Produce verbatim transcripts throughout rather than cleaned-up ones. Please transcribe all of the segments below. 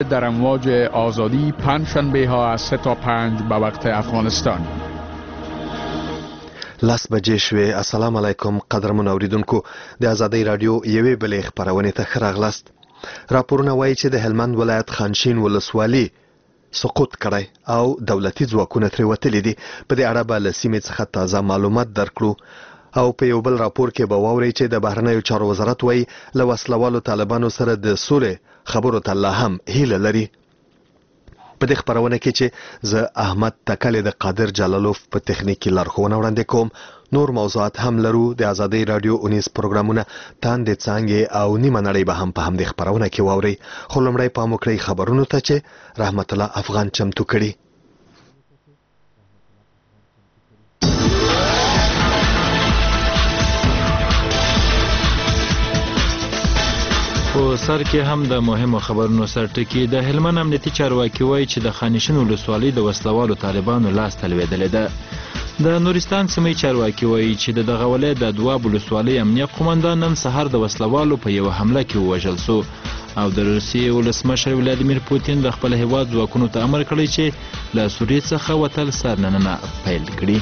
در امواج آزادی پنجشنبه ها از سه تا پنج به وقت افغانستان. لاس بجې شوې. السلام علیکم قدرمن اوریدونکو، د ازادۍ رادیو یوې بلې خپرونې ته ښه راغلاست. راپورونه وایي چې د هلمند ولایت خانشین ولسوالي سقوط کړی او دولتي ځواکونه ترې وتلي دي. په دې اړه به له سیمې څخه تازه معلومات درکړو او په یو بل راپور کې به واورئ چې د بهرنیو چارو وزارت وایي له وسلوالو طالبانو سره د سولې خبرو ته لا هم هیله لري. په دې خپرونه کې چې زه احمد تکل د قادر جلالوف په تخنیکي لارښوونه وړاندې کوم، نور موضوعات هم لرو. د ازادۍ رادیو اونیز پروګرامونه تاندې څانګې او نیمه نړۍ به هم په همدې خپرونه کې واورئ. خو لومړی پام وکړئ خبرونو ته چې رحمت الله افغان چمتو کړي. په سر کې هم د مهمو خبرونو سرټکی. د هلمند امنیتي چارواکي وایي چې د خانشین ولسوالۍ د وسلوالو طالبانو لاس ته لوېدلې ده. د نورستان سیمې چارواکي وایي چې د دغه ولایت د دواب ولسوالۍ امنیه قومندان نن سهار د وسلوالو په یوه حمله کې ووژل سو او د روسیې ولسمشر ولادیمیر پوتین د خپل هیواد ځواکونو ته امر کړی چې له سوریې څخه وتل سرننه پیل کړي.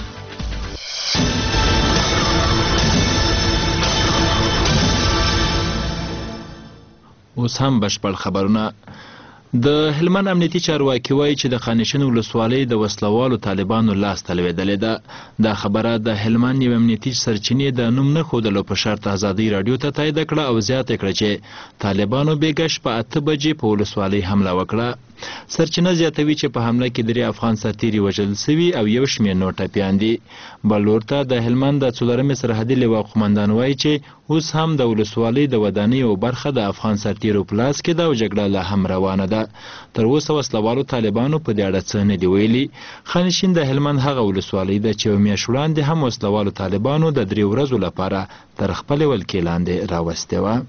اوس هم بشپړ خبرونه. د هلمند امنیتي چارواکي وایي چې د خانشین ولسوالۍ د وسلوالو طالبانو لاس ته لوېدلې ده. دا خبره د هلمند یو امنیتي سرچینې د نوم نه ښودلو په شرط ازادۍ رادیو ته تایید کړه او زیاته کړه چې طالبانو بېګش په اته بجې په ولسوالۍ حمله وکړه. سرچینه زیاتوي چې په حمله کې درې افغان سرتیري وژل سوي او یو شمېر نور ټپیان دي. بل لور ته د هلمند د څلورمې سرحدي لواء قومندان وایي چې اوس هم د ولسوالۍ د ودانیو برخه د افغان سرتیرو په لاس کې ده او جګړه لا هم روانه ده. تر اوسه وسلوالو طالبانو په دې اړه څه نه دي ویلي. خانشین د هلمند هغه ولسوالۍ ده چې یو میاشت وړاندې هم وسلوالو طالبانو د درې ورځو لپاره تر خپلې ولکې لاندې راوستې وه.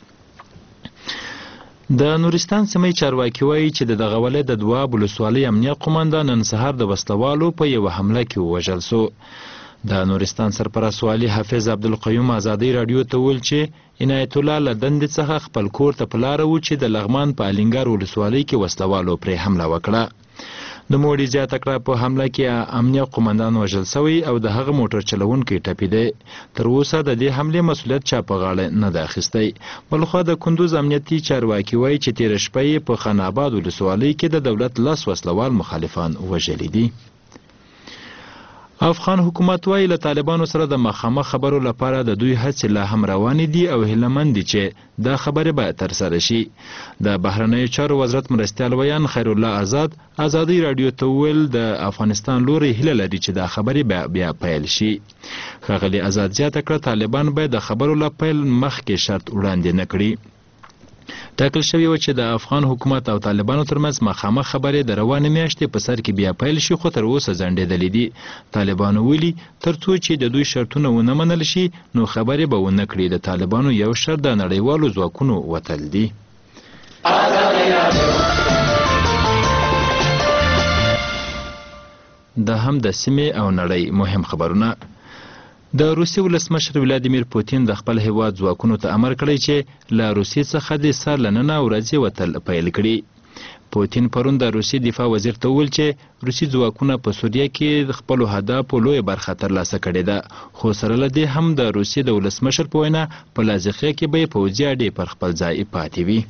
د نورستان سیمې چارواکي وایي چې د دغه ولایت د دواب ولسوالۍ امنیه قومندان نن سهار د وسلوالو په یوه حمله کې ووژل سو. د نورستان سرپرست والي حافظ عبدالقیوم ازادۍ رادیو ته وویل چې عنایت الله له دندې څخه خپل کور ته په لاره و چې د لغمان په الینګار ولسوالۍ کې وسلوالو پرې حمله وکړه. نوموړي زیاته کړه په حمله کې امنیه قومندان وژل سوی او د هغه موټر چلونکی ټپیده. تر اوسه د دې حملې مسؤلیت چا په غاړه نه ده اخیستی. بلخوا د کندوز امنیتي چارواکي وایي چې تېره شپه یې په خان آباد ولسوالۍ کې د دولت لس وسلوال مخالفان وژلي دي. افغان حکومت وایي له طالبانو سره د مخامخ خبرو لپاره د دوی هڅې لا هم روانې دي او هیلهمند دي چې دا خبرې باید ترسره شي. د بهرنیو چارو وزارت مرستیال ویان خیر الله آزاد ازادۍ رادیو ته وویل د افغانستان لوري هیله لري چې دا خبرې بیا بیا پیل شي. ښاغلي آزاد زیاته کړه طالبان باید د خبرو له پیل مخکې شرط وړاندې نه کړي. ټاکل شوی و چې د افغان حکومت او طالبانو ترمنځ مخامخ خبرې د روانې میاشتې په سر کې بیا پیل شي، خو تر اوسه ځنډېدلې دي. طالبانو ویلي تر څو چې د دوی شرطونه ونه منل شي نو خبرې به ونه کړي. د طالبانو یو شرط د نړیوالو ځواکونو وتل دي. دا هم د سیمې او نړۍ مهم خبرونه. د روسیې ولسمشر ولادیمیر پوتین د خپل هیواد ځواکونو ته امر کړی چې له روسیې څخه د سر له ننه ورځې وتل پیل کړي. پوتین پرون د روسیې دفاع وزیر ته وویل چې روسي ځواکونه په سوریه کې د خپلو اهدافو لویه برخه ترلاسه کړې ده، خو سره له دې هم د روسیې د ولسمشر په وینا په لاذقیه کې به یې پوځي اډې پر خپل ځای پاتې وي.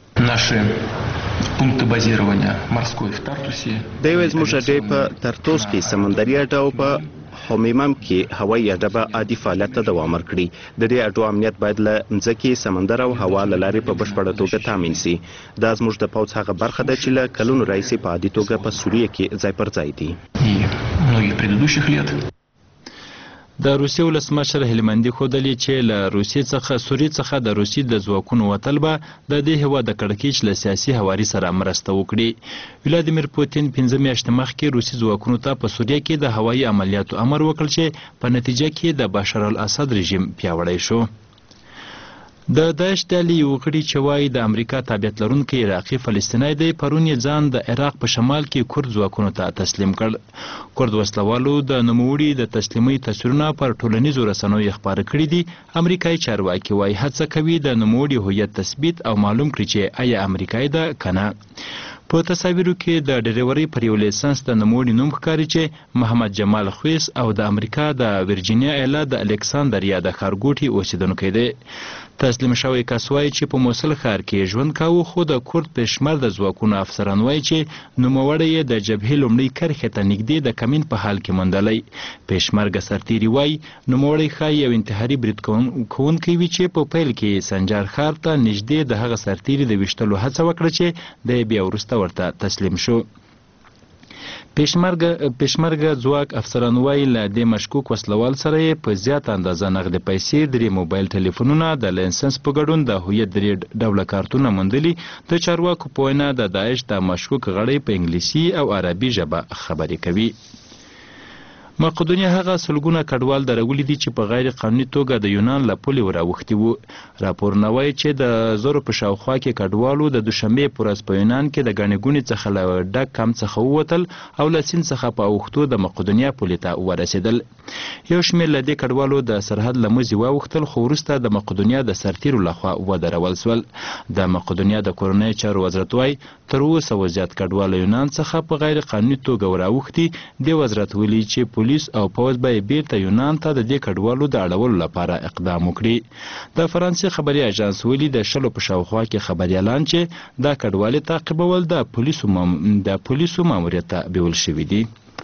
د یوې زموږ اډې په ترتوس کې سمندري اډه او په حمیمم کې هوایي اډه به عادي فعالیت ته دوام ورکړي. د دې اډو امنیت باید له ځمکې، سمندر او هوا له لارې په بشپړه توګه تامین سي. دا زموږ د پوځ هغه برخه ده چې له کلونو راهیسې په عادي توګه په سوریه کې ځای پر ځای دي. د روسیې ولسمشر هلمندي ښودلي چې له روسیې څخه سوریې څخه د روسیې د ځواکونو وتل به د دې هېواد د کړکېچ له سیاسي هواري سره مرسته وکړي. ولادیمیر پوتین پنځه میاشتې مخکې روسي ځواکونو ته په سوریه کې د هوایي عملیاتو امر وکړ چې په نتیجه کې د بشار الاسد رژیم پیاوړی شو. د داعش ډلې یو غړي چې وایي د امریکا تابعیت لرونکی عراقي فلسطینی دی پرون یې ځان د عراق په شمال کې کورد ځواکونو ته تسلیم کړ. کورد وسلوالو د نوموړي د تسلیمۍ تصویرونه پر ټولنیزو رسنیو خپاره کړي دي. امریکایي چارواکي وایي هڅه کوي د نوموړي هویت تثبیت او معلوم کړي چې آیا امریکایي ده که نه. په تصاویرو کې د ډریورۍ پر یو لیسنس د نوموړي نوم ښکاري چې محمد جمال خویس او د امریکا د ورجینیا ایالت د الکساندریا د ښارګوټي اوسیدونکی دی. تسلیم شوی کس وایي چې په موصل ښار کې ژوند کاوه، خو د کورد پېشمرده ځواکونو افسران وایي چې نوموړی یې د جبهې لومړۍ کرښې ته نږدې د کمین په حال کې موندلی. پېشمرګه سرتیري وایي نوموړی ښایي یو انتحاري برید کوونکی وي چې په پیل کې سنجار ښار ته نږدې د هغه سرتیري د ویشتلو هڅه وکړه چې دی بیا وروسته ورته تسلیم شو. پېشمرګه ځواک افسران وایي له دې مشکوک وسلوال سره یې په زیاته اندازه نغدې پیسې، درې موبایل ټلیفونونه، د لایسنس په ګډون د هویت درې ډوله کارتونه موندلي. د چارواکو په وینا د داعش د مشکوک غړی په انګلیسي او عربي ژبه خبرې کوي. مقدونیه هغه سلګونه کډوال درولي دي چې په غیر قانوني توګه د یونان له پولې وراوښتي وو. راپورونه وایي چې د زرو په شاوخوا کې کډوالو د دوشنبې په ورځ په یونان کې د ګڼې ګوڼې څخه له ډک کمپ څخه ووتل او له سیند څخه په اوښتو د مقدونیه پولې ته ورسېدل. یو شمېر له دې کډوالو د سرحد له مزي واوښتل، خو وروسته د مقدونیه د سرتیرو لخوا ودرول سول. د مقدونیه د کورنۍ چارو وزارت وایي تر اوه سوه زیات کډوال یونان څخه په غیر قانوني توګه وراوښتي. دې وزارت ویلي چې پولیس او پوځ به یې بیرته یونان ته د دې کډوالو د اړولو لپاره اقدام وکړي. د فرانسې خبري اژانس ویلي د شلو په شاوخوا کې خبریالان چې دا کډوالې تعقیبول د پولیسو مام... د پولیسو ماموریت ته بیول شوي دي.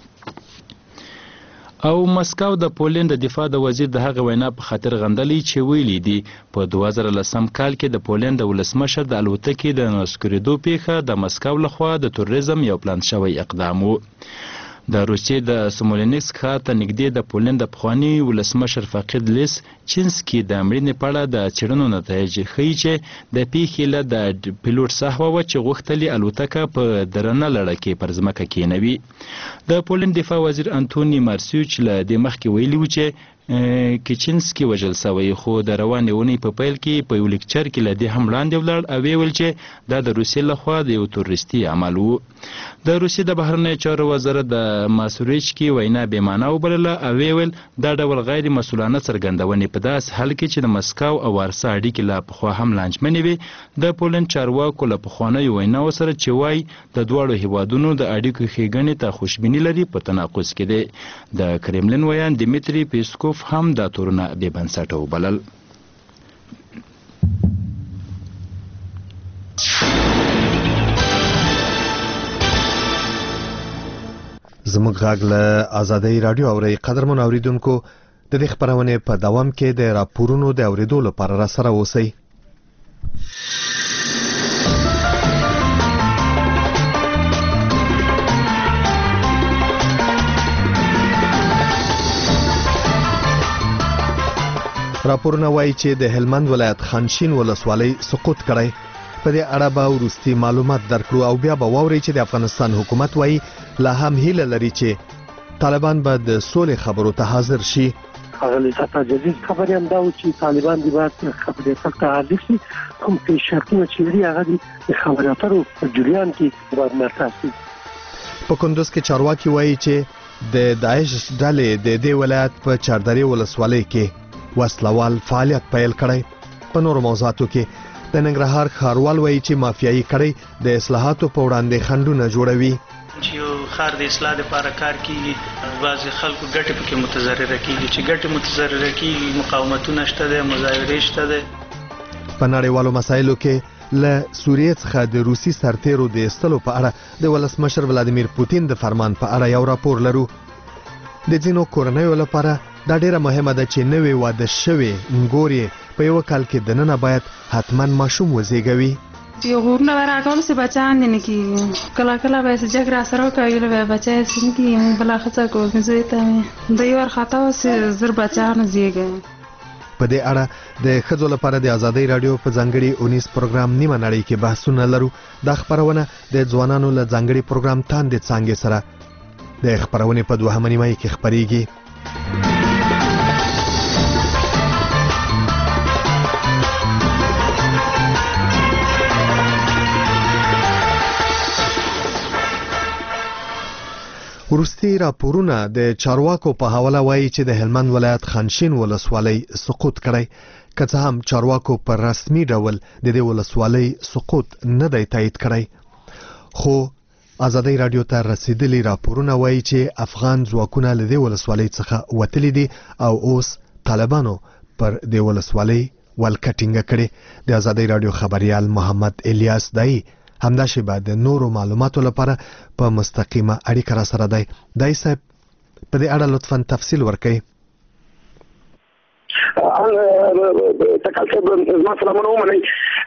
او مسکو د پولند د دفاع د وزیر د هغه وینا په خاطر غندلی چې ویلي دي په دوه زره لسم کال کې د پولند د ولسمشر د الوتکې د نسکورېدو پیښه د مسکو لخوا د توریزم یو پلان شوی اقدام و. د روسیې د سمولینسک ښار ته نږدې د پولند د پخواني ولسمشر فقید لیس چینسکي د مړینې په اړه د څېړنو نتایج ښیي چې د پیښې له د پیلوټ سهوه وه چې غوښتلې الوتکه په درنه لړه کې پر ځمکه کېنوي. د پولند دفاع وزیر انتوني مارسیوچ له دې مخکې ویلي و چې کیچینسکي وژل سوی، خو د روانې اونۍ په پیل کې په یو لیکچر کې له دې هم وړاندې ولاړ او ویل چې دا د روسیې لخوا د یو تروریستي عمل و. د روسیې د بهرنیو چارو وزارت د ماسوریچکي وینا بې معنا وبلله او ویل دا ډول غیر مسؤلانه څرګندونې په داسې حال کې چې د مسکو او وارسا اړیکې لا پخوا هم لانجمنې وې. د پولند چارواکو له پخوانیو ویناو سره چې وایي د دواړو هیوادونو د اړیکو ښېګڼې ته خوشبیني لري په تناقض کې دی. د کرملین ویان دیمیتري پیسکوف هم دا تورونه بې بنسټه وبلل. زموږ غږ له آزادۍ راډیو اورئ. قدرمن اوریدونکو، د دې خپرونې په دوام کې د راپورونو د اوریدو لپاره را سره اوسئ. راپورونه وایي چې د هلمند ولایت خانشین ولسوالۍ سقوط کړی. په دې اړه به وروستي معلومات درکړو او بیا به واورئ چې د افغانستان حکومت وایي لا هم هیله لري چې طالبان به د سولې خبرو ته حاضر شي. ښاغلي فتح جدید خبرې هم دا و چې طالبان دې باید خبرې اترو ته حاضر شي. کوم پیش شرطونه چې لري هغه د خبرې اترو په جریان کې باید مطرح شي. په کندوز کې چارواکي وایي چې د داعش ډلې د دې ولایت په چاردرې ولسوالۍ کې وسلوال فعالیت پیل کړی. په نورو موضوعاتو کې د ننګرهار ښاروال وایي چې مافیایي کړۍ د اصلاحاتو په وړاندې خنډونه جوړوي. چې یو ښار د اصلاح لپاره کار کیږي، بعضې خلکو ګټې پکې متضرره کیږي. چې ګټې متضرره کیږي، مقاومتونه شته دی، مظاهرې شته دی. په نړیوالو مسایلو کې له سوریې څخه د روسي سرتیرو د ایستلو په اړه د ولسمشر ولادیمیر پوتین د فرمان په اړه یو راپور لرو. د ځینو کورنیو لپاره دا ډیره مهمه ده چې نوې واده شوې نګورې په یو کال کې دننه باید حتما ماشوم وزیږوي. یو غورونه راکول سه بچان دي نه کیږي، کله کله به سه جګ را سره کوي له بچای سن کې بل خڅه کوي زه ته د یو خطا سه زر بچان زیږي. په دې اړه د ښځو لپاره د آزادۍ راډیو په ځانګړي اونیس پروګرام نیمه نړۍ کې بحثونه لرو. دا خبرونه د ځوانانو له ځانګړي پروګرام تاندې څانګې سره د خبرونې په دوهمه نیمه کې خبرېږي. وروستي راپورونه د چارواکو په حواله وایي چې د هلمند ولایت خانشین ولسوالۍ سقوط کړی، که څه هم چارواکو په رسمي ډول د دې ولسوالۍ سقوط نه دی تایید کړی. خو ازادۍ راډیو ته رسیدلي راپورونه وایي چې افغان ځواکونه له دې ولسوالۍ څخه وتلي دي او اوس طالبانو پر دې ولسوالۍ ولکه ټینګه کړې. د ازادۍ راډیو خبریال محمد الیاس دای همدا شیبه د نورو معلوماتو لپاره په مستقیمه اړیکه را سره دی. دای صاحب په دې اړه لطفاً تفصیل ورکړئ. تکل صاحب زما سلامونه ومنئ.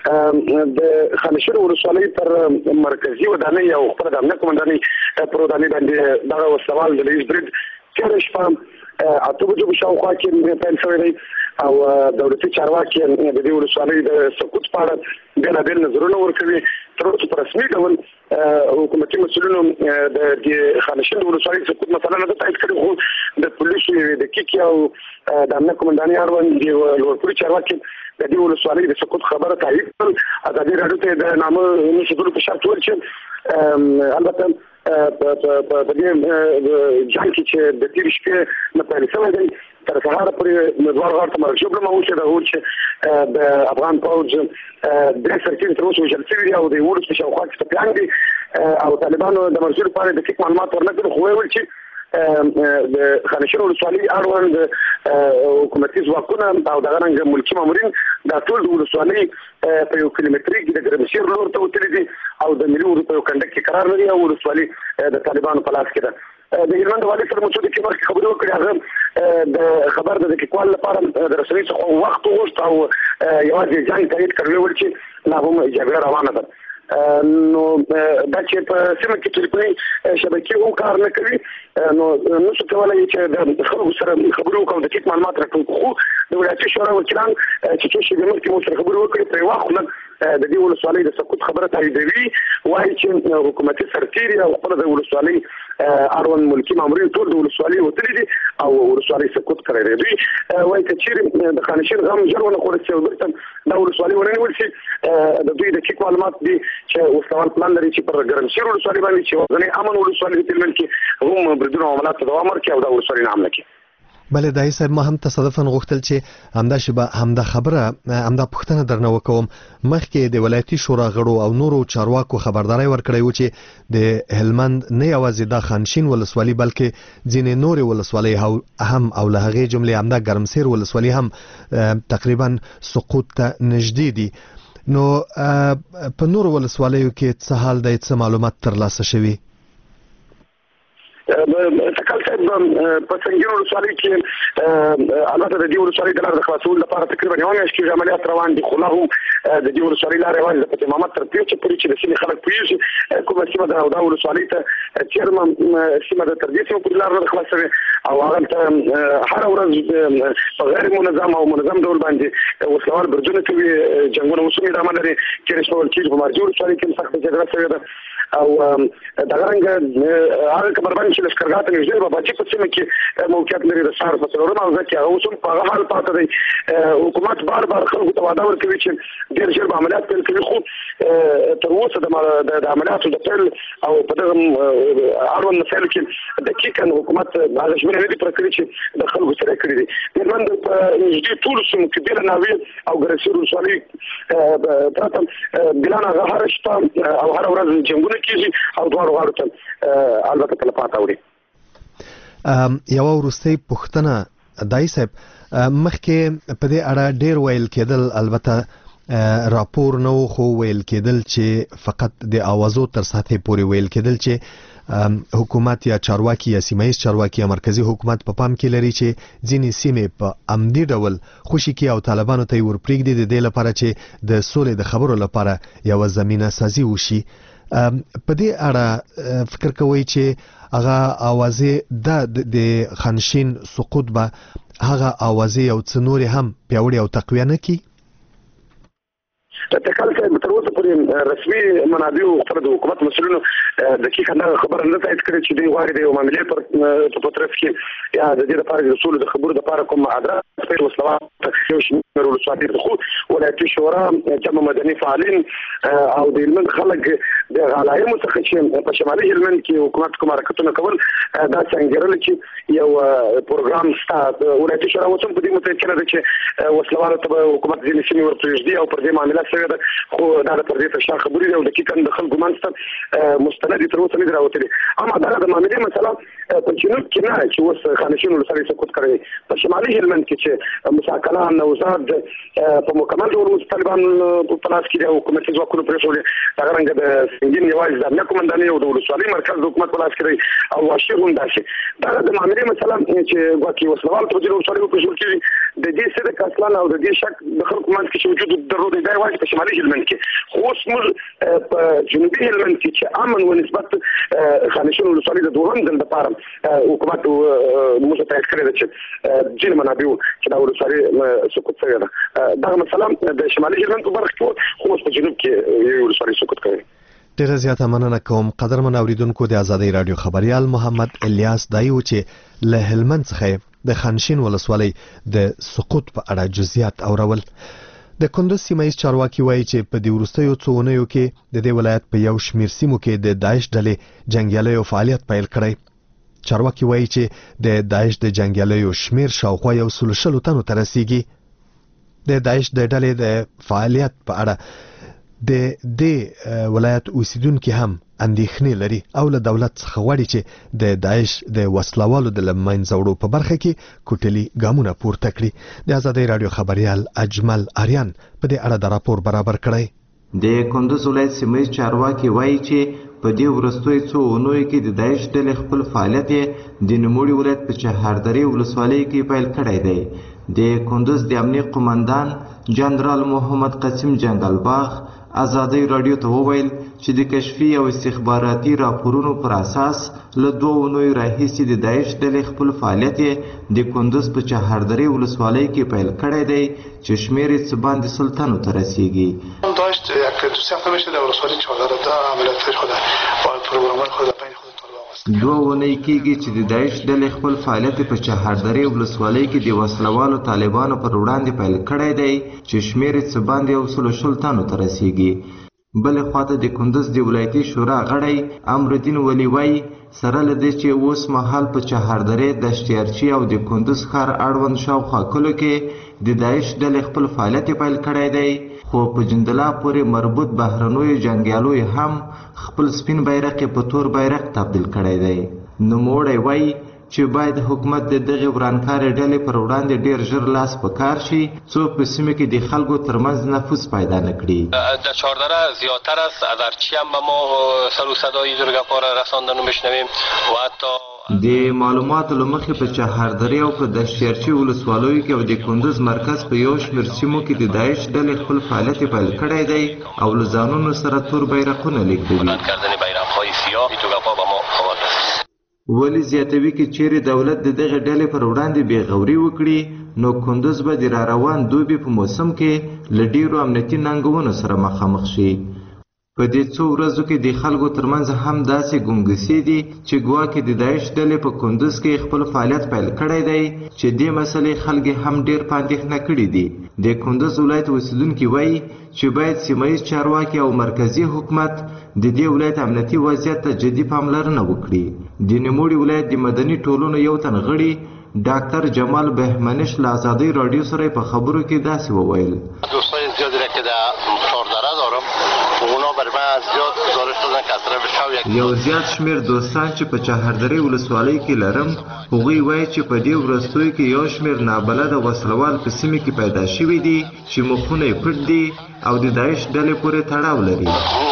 د خانشین ولسوالۍ پر مرکزي ودانۍ او خپله د امنیت قومندانۍ پر ودانۍ باندې دغه سوال د لیز برید تېره شپه اته بجو په شاوخوا کې پیل شوی دی او دولتي چارواکي د دې ولسوالۍ د سقوط په اړه بېلابېل نظرونه ورکوي. تر اوسه په رسمي ډول حکومتي مسؤلینو د دې خانشین ولسوالۍ سقوط مسله نه ده تایید کړې، خو د پولیسو یوې دقیقې او د امنیت قومندانۍ اړوند د لوړپوړي چارواکي د دې ولسوالۍ د سقوط خبره تایید کړل. ازادي راډیو ته د نامه نشدلو په شرط وویل چې البته په دې جنګ کې چې د تېرې شپې نه پیل شوی دی تر سهاره پورې دواړو غاړو ته مرګ ژوبله موجوده ده چې د افغان پوځ درې سرتېري تر اوسه وژل شوي دي او د یوولسو په شاوخوا کې ټپیان دي او طالبانو د مرګ ژوبلې په اړه دقیق معلومات ورنه کړل، خو ویل چې د خانشین ولسوالۍ اړوند حکومتي ځواکونه او دغه رنګه ملکي مامورین دا ټول د ولسوالۍ په یو کیلومتري کې د ګرمسیر لور ته وتلي دي او د ملي اردو په یو کنډک کې قرار لري او ولسوالۍ د طالبانو په لاس کې ده. د هلمند والي سره مو څو دقیقې مخکې خبرې وکړې، هغه د خبر د دقیقوالي لپاره د رسنۍ څخه وخت وغوښت او یوازې جنګ تایید کړی ویل چې لا هم جګړه روانه ده. نو دا چې په سیمه کې ټلیفوني شبکې هم کار نه کوي نو نشو کولی چې د خلکو سره خبرې وکړو دقیق معلومات راټول کړو. خو د ولایتي شورا وکیلان چې څو شېبې مخکې مو سره خبرې وکړې په یوه خوله د دې ولسوالۍ د سقوط خبره تاییدوي، وایي چې حکومتي سرتېري او خپله د ولسوالۍ اړوند ملکي مامورین ټول د ولسوالۍ وتلي دي او ولسوالۍ سقوط کړی دی. دوی وایي که چېرې د خانشین غم ژر ونه خوړل شي او بېرته دا ولسوالۍ ونه نیول شي د دوی دقیق معلومات دي چې اوسلوال پلان لري چې پر ګرمسیر ولسوالۍ باندې چې ورځنی امن ولسوالۍ په هلمند کې هم بریدونه او حملات ته دوام ورکړي او دا ولسوالۍ نه حمله کړي. بله دای صاحب ما هم تصادفاً غوښتل چې همدا شیبه همدا خبره همدا پوښتنه درنه وکوم. مخکې د ولایتي شورا غړو او نورو چارواکو خبرداری ورکړی و چې د هلمند نه یوازې دا خانشین ولسوالۍ بلکې ځینې نورې ولسوالۍ هم او له هغې جملې همدا ګرمسیر ولسوالۍ هم تقریبا سقوط ته نږدې دي. نو په نورو ولسوالیو کې څه حال دی، څه معلومات ترلاسه شوي؟ تکل صاحب په سنګین ولسوالۍ کې البته د دې ولسوالۍ د لارې د خلاصولو لپاره تقریبا یوه میاشت کېږي عملیات روان دي، خو لا هم د دې ولسوالۍ لارې روانې ده. په امامت تر پیچې پورې چې د سیمې خلک پوهېږي کومه سیمه ده او دا ولسوالۍ ته چیرمه سیمه ده تر دې سیمه پورې لار نه ده خلاص شوې او هغلته هره ورځ په غیر منظم او منظم ډول باندې وسلوال بردونه کوي، جنګونه اوس هم ادامه لري. چېرې شمول کېږي په مارجې ولسوالۍ کې هم سخته جګړه شوې ده او دغه رنګه هغه کمربند چې لښکرګاه ته نږدې باباچي په سیمه کې موقعیت لري د سهار په څلورمه اوزه کې هغه اوس هم په هغه حال پاته دی. حکومت بار بار خلکو ته وعده ورکوي چې ډېر ژر به عملیات پیل کوي، خو تر اوسه د عملیاتو د پیل او په دغه اړوند مسایلو کې دقیقاً حکومت هغه ژمنې نه دي پوره کړې چې د خلکو سره یې کړي دي. د هلمند په نږدې ټولو سیمو کې بېله ناوې او ګرمسیر ولسوالۍ پرته بلان هغه هره شپه او هره ورځ جنګونه کېږي او دواړو غاړو ته البته تلفات اوري. یوه وروستۍ پوښتنه دای صاحب، مخکې په دې اړه ډېر ویل کېدل، البته راپور نه و خو ویل کېدل چې فقط د اوازو تر سطحې پورې ویل کېدل چې حکومت یا چارواکي یا سیمه ییز چارواکي یا مرکزي حکومت په پام کې لري چې ځینې سیمې په عمدي ډول خوشي کړي او طالبانو ته یې ورپرېږدي د دې لپاره چې د سولې د خبرو لپاره یوه زمینه سازي وشي. په دې اړه فکر کوئ چې هغه اوازې د د خانشین سقوط به هغه اوازې یو څه نورې هم پیاوړې او تقویه نه کړي؟ تکل صاحب تر اوسه پورې پورې رسمي منابعو خپل د حکومت مسؤلینو دقیقه نه خبره نه تایید کړې چې دوی غواړي د یو معاملې پر په طرف کې یا د دې لپاره د رسول د خبرو لپاره کوم ادرس په وسلوات یو شمېر ولسوالۍ خو ولایتي شورا جمع مدني فعالین او د هلمند خلک د علایمو څخه چې په شمالي هلمند کې حکومت کوم حرکتونه کول دا څنګه چې یو پروګرام ستا ولایتي شورا اوس هم په دې متأکده ده چې وسلوالو ته حکومت ځینې سیمې ورپرېږدي او پر دې معامله شوې ده خو دا د پر دې فشار خبرې دي او دقیقاً د خلکو منځ مستند تر اوسه نه دي راوتلي اما دا د معاملې مسله په جنوب کې نه چې اوس خانشین ولسوالۍ سقوط کړی په شمالي هلمند کې چې مساکلان نوزاد په مکمل ډول طالبان په لاس کې د حکومتي ځواکونو پرېښودي دغه رنګه د سنګین یوازې د امنیه قومندانۍ او د ولسوالۍ مرکز د حکومت په لاس کې دی او وحشي هم داسې دا د معاملې مسله چې ګواکې وسلوال په دې ولسوالۍ وپېژندل کېږي د دې صدق اصلا او د دې شک د خلکو منځ کې چې وجود درلود دی یوازې په شمالي هلمند کې خو اوس موږ په جنوبي هلمند کې چې امن و نسبت خانشین ولسوالۍ د دوهم ځل دپاره حکومت موږ ته تایید کړې ده چې ځینې منابعو چې دا ولسوالۍ سقوط شوې ده دغه مسله د شمالي هلمند په برخه کې خو اوس په جنوب کې یوې ولسوالۍ سقوط کوي. ډیره زیاته مننه کوم قدرمن اوریدونکو. د ازادۍ رادیو خبریال محمد الیاس دایو چې له هلمند څخه د خانشین ولسوالۍ د سقوط په اړه جزئیات اورول. د کندز سیمه ییز چارواکي وایي چې په دې وروستیو څو اونیو کې د دې ولایت په یو شمېر سیمو کې د داعش ډلې جنګیالیو فعالیت پیل کړی. چارواکي وایي چې د داعش د جنګیالیو شمېر شاوخوا یو سل شلو تنو ته رسیږي. د داعش د ډلې د فعالیت په اړه د دې ولایت اوسیدونکو هم اندېښنې لري او له دولت څخه غواړي چې د داعش د وسلوالو د لمنځه وړو په برخه کې کوټلي ګامونه پورته کړي. د ازادۍ رادیو خبریال اجمل آریان په دې اړه د راپور برابر کړی. د کندز ولایت سیمه ییز چارواکي وایي چې په دې وروستیو څو اونیو کې د داعش ډلې خپل فعالیت د نوموړي ولایت په چهاردرې ولسوالۍ کې پیل کړی دی. د کندز د امنیه قومندان جنرال محمد قاسم جنګلباغ ازادۍ رادیو ته وویل چې د کشفي او استخباراتي راپورونو پر اساس له دوه اونیو راهیسې د داعش ډلې خپل فعالیت د کندز په چهاردرې ولسوالۍ کې پیل کړی دی چې شمېر یې څه باندې سل تنو ته رسیږي. داعش یک دوسیه میشه در ولسوالی چهارده ده عملیات خود با پروگرام‌های خود بین خود دوه اونۍ کېږي چې د داعش ډلې خپل فعالیت په چهاردرې ولسوالۍ کې د وسلوالو طالبانو پر وړاندې پیل کړی دی چې شمېر یې څه باندې یو سلو شل تنو ته رسیږي. بلې خواته د کندز د ولایتي شورا غړی امرالدین ولی وایي سره له دې چې اوس مهال په چهاردرې دشتیارچي او د کندز ښار اړوند شاوخوا کلو کې د داعش ډلې خپل فعالیت پیل کړی دی خو په جندلا پورې مربوط بهرنیو جنګیالو هم خپل سپین بیرغ په تور بیرغ تبدیل کړی دی. نوموړی وایي چې باید حکومت د دغې ورانکارې ډلې پر وړاندې ډیر ژر لاس په کار شي څو په سیمه کې د خلکو ترمنځ نفوذ پیدا نه کړي. در چهاردره زیادتر است از هرچی هم ما سر و صدای زورگپا را رساندن و میشنویم و حتی د معلوماتو له مخې په چهاردرې او په دشتیارچي ولسوالیو کې او د کندز مرکز په یو شمېر سیمو کې د داعش ډلې خپل فعالیت پیل کړی دی او له ځانونو سره تور بیرغونه لیږدوي. ولی زیاتوي کې چیرې دولت د دغه ډلې پر وړاندې بېغوري وکړي نو کندز به د را روان دوبي په موسم کې له ډیرو امنیتي ننګونو سره مخامخ شي. په دې څو ورځو کې د خلکو ترمنځ هم داسې ګونګسې دي چې ګواکې د داعش ډلې په کندز کې خپل فعالیت پیل کړی دی چې دې مسلې خلک هم ډیر په اندېښنه کړي دي. د کندز ولایت اوسیدونکي وایي چې باید سیمه ییز چارواکي او مرکزي حکومت د دې ولایت امنیتي وضعیت ته جدي پاملرنه وکړي. د نوموړي ولایت د مدني ټولنو یو تن غړي ډاکټر جمال بهمنش له ازادۍ رادیو سره په خبرو کې داسې وویل. دوستای زیادی را که در چهاردره دارم اونا بر من زیاد گزارش دادن که اثر بشو یو زیات شمیر دوستان چې په چهاردرې ولسوالۍ کې لرم هغوی وایي چې په دې وروستیو کې یو شمیر نابلده وسلوال په سیمه کې پیدا شوي دي چې مخونه یې پټ دي او د داعش ډلې پورې تړاو لري.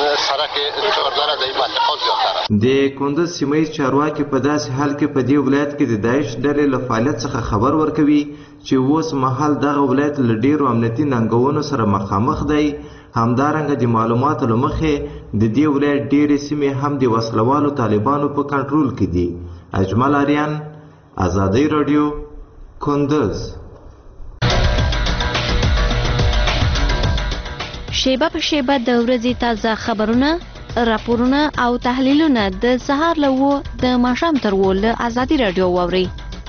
د کندز سیمه ییز چارواکي په داسې حال کې په دې ولایت کې د داعش ډلې له فعالیت څخه خبر ورکوي چې اوس مهال دغه ولایت له ډیرو امنیتي ننګونو سره مخامخ دی. همدارنګه د معلوماتو له مخې د دې ولایت ډیرې سیمې هم د وسلوالو طالبانو په کنټرول کې دي. اجمل آریان، ازادۍ رادیو، کندز. شیبه په شیبه د ورځې تازه خبرونه، راپورونه او تحلیلونه د سهار له وو د ماښام تر وو له ازادي راډیو واورئ.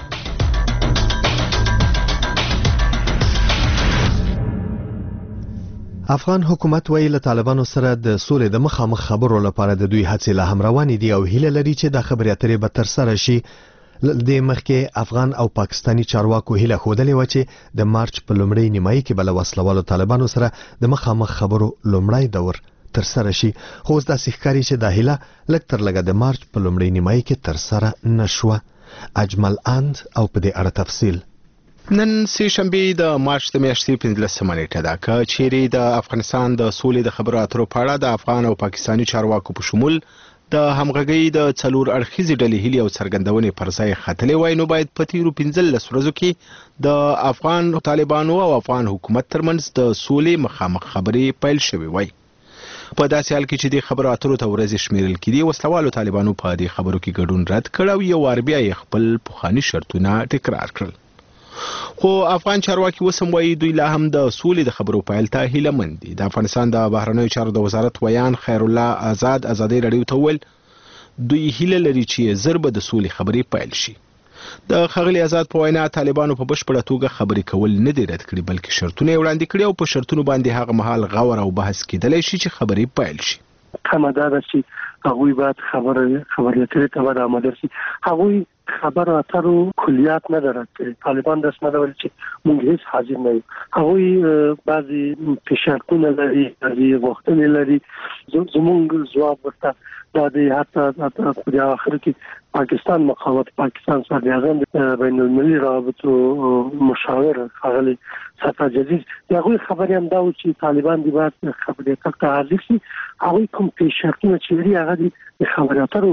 افغان حکومت وایي له طالبانو سره د سولې د مخامخ خبرو لپاره د دوی هڅې لا هم روانې دي او هیله لري چې دا خبرې اترې به ترسره شي. د مخکې افغان او پاکستانی چارواکو هیله ښودلې وه چې د مارچ په لومړۍ نیمایي کې به له وسلوالو طالبانو سره د مخامخ خبرو لومړی دور ترسره شي، خو اوس داسې ښکاري چې دا هیله لږ تر لږه د مارچ په لومړۍ نیمایي کې ترسره نه شوه. اجمل اند او په دې اړه تفصیل. نن سه شنبه د مارچ د میاشتې پنځلسمه نیټه ده که چیرې د افغانستان د سولې د خبرو اترو په اړه د افغان او پاکستانی چارواکو په شمول د همغږۍ د څلور اړخیزې ډلې هیلې او څرګندونې پر ځای ختلې وای، نو باید په تیرو پنځلس ورځو کې د افغان طالبانو او افغان حکومت ترمنځ د سولې مخامخ خبرې پیل شوې وای. په داسې حال کې چې د خبرو اترو ته ورځې شمیرل کېدي، وسلوالو طالبانو په دې خبرو کې ګډون رد کړ او یو وار بیا یې خپل پخواني شرطونه تکرار کړل. خو افغان چارواکي وسم وایي دوی لا هم د سولې د خبرو پیل ته هیله مند دي. د افغانستان د بهرنیو چارو د وزارت ویان خیر الله آزاد ازادي راډیو ته وویل دوی هیله لري چې زر به د سولې خبرې پیل شي. د ښاغلي آزاد په وینا طالبانو په بشپړه توګه خبرې کول نه دي رد کړي، بلکې شرطونه یې وړاندې کړي او په شرطونو باندې هغه مهال غور او بحث کېدلی شي چې خبرې پیل شي. کمه دا ده چې هغوی باید خبرې خبرې اترې ته باید آماده شي. هغوی خبرو اترو کلیات نه درک کړي. طالبان داسې نه ویل چې موږ هیڅ حاضر نه یو. هغوی بعضې فشارتونه لري، بعضې غوښتنې لري. زموږ ځواب ورته دا دی، حتی په دې اخر کې پاکستان مقاومت پاکستان صدر اعظم بین المللي روابطو مشاور ښاغلي ستا جزیز د هغوی خبرې هم دا و چې طالبان دې باید خبرې اترو ته حاضر شي. هغوی کوم فشارتونه چې لري هغه د خبرې اترو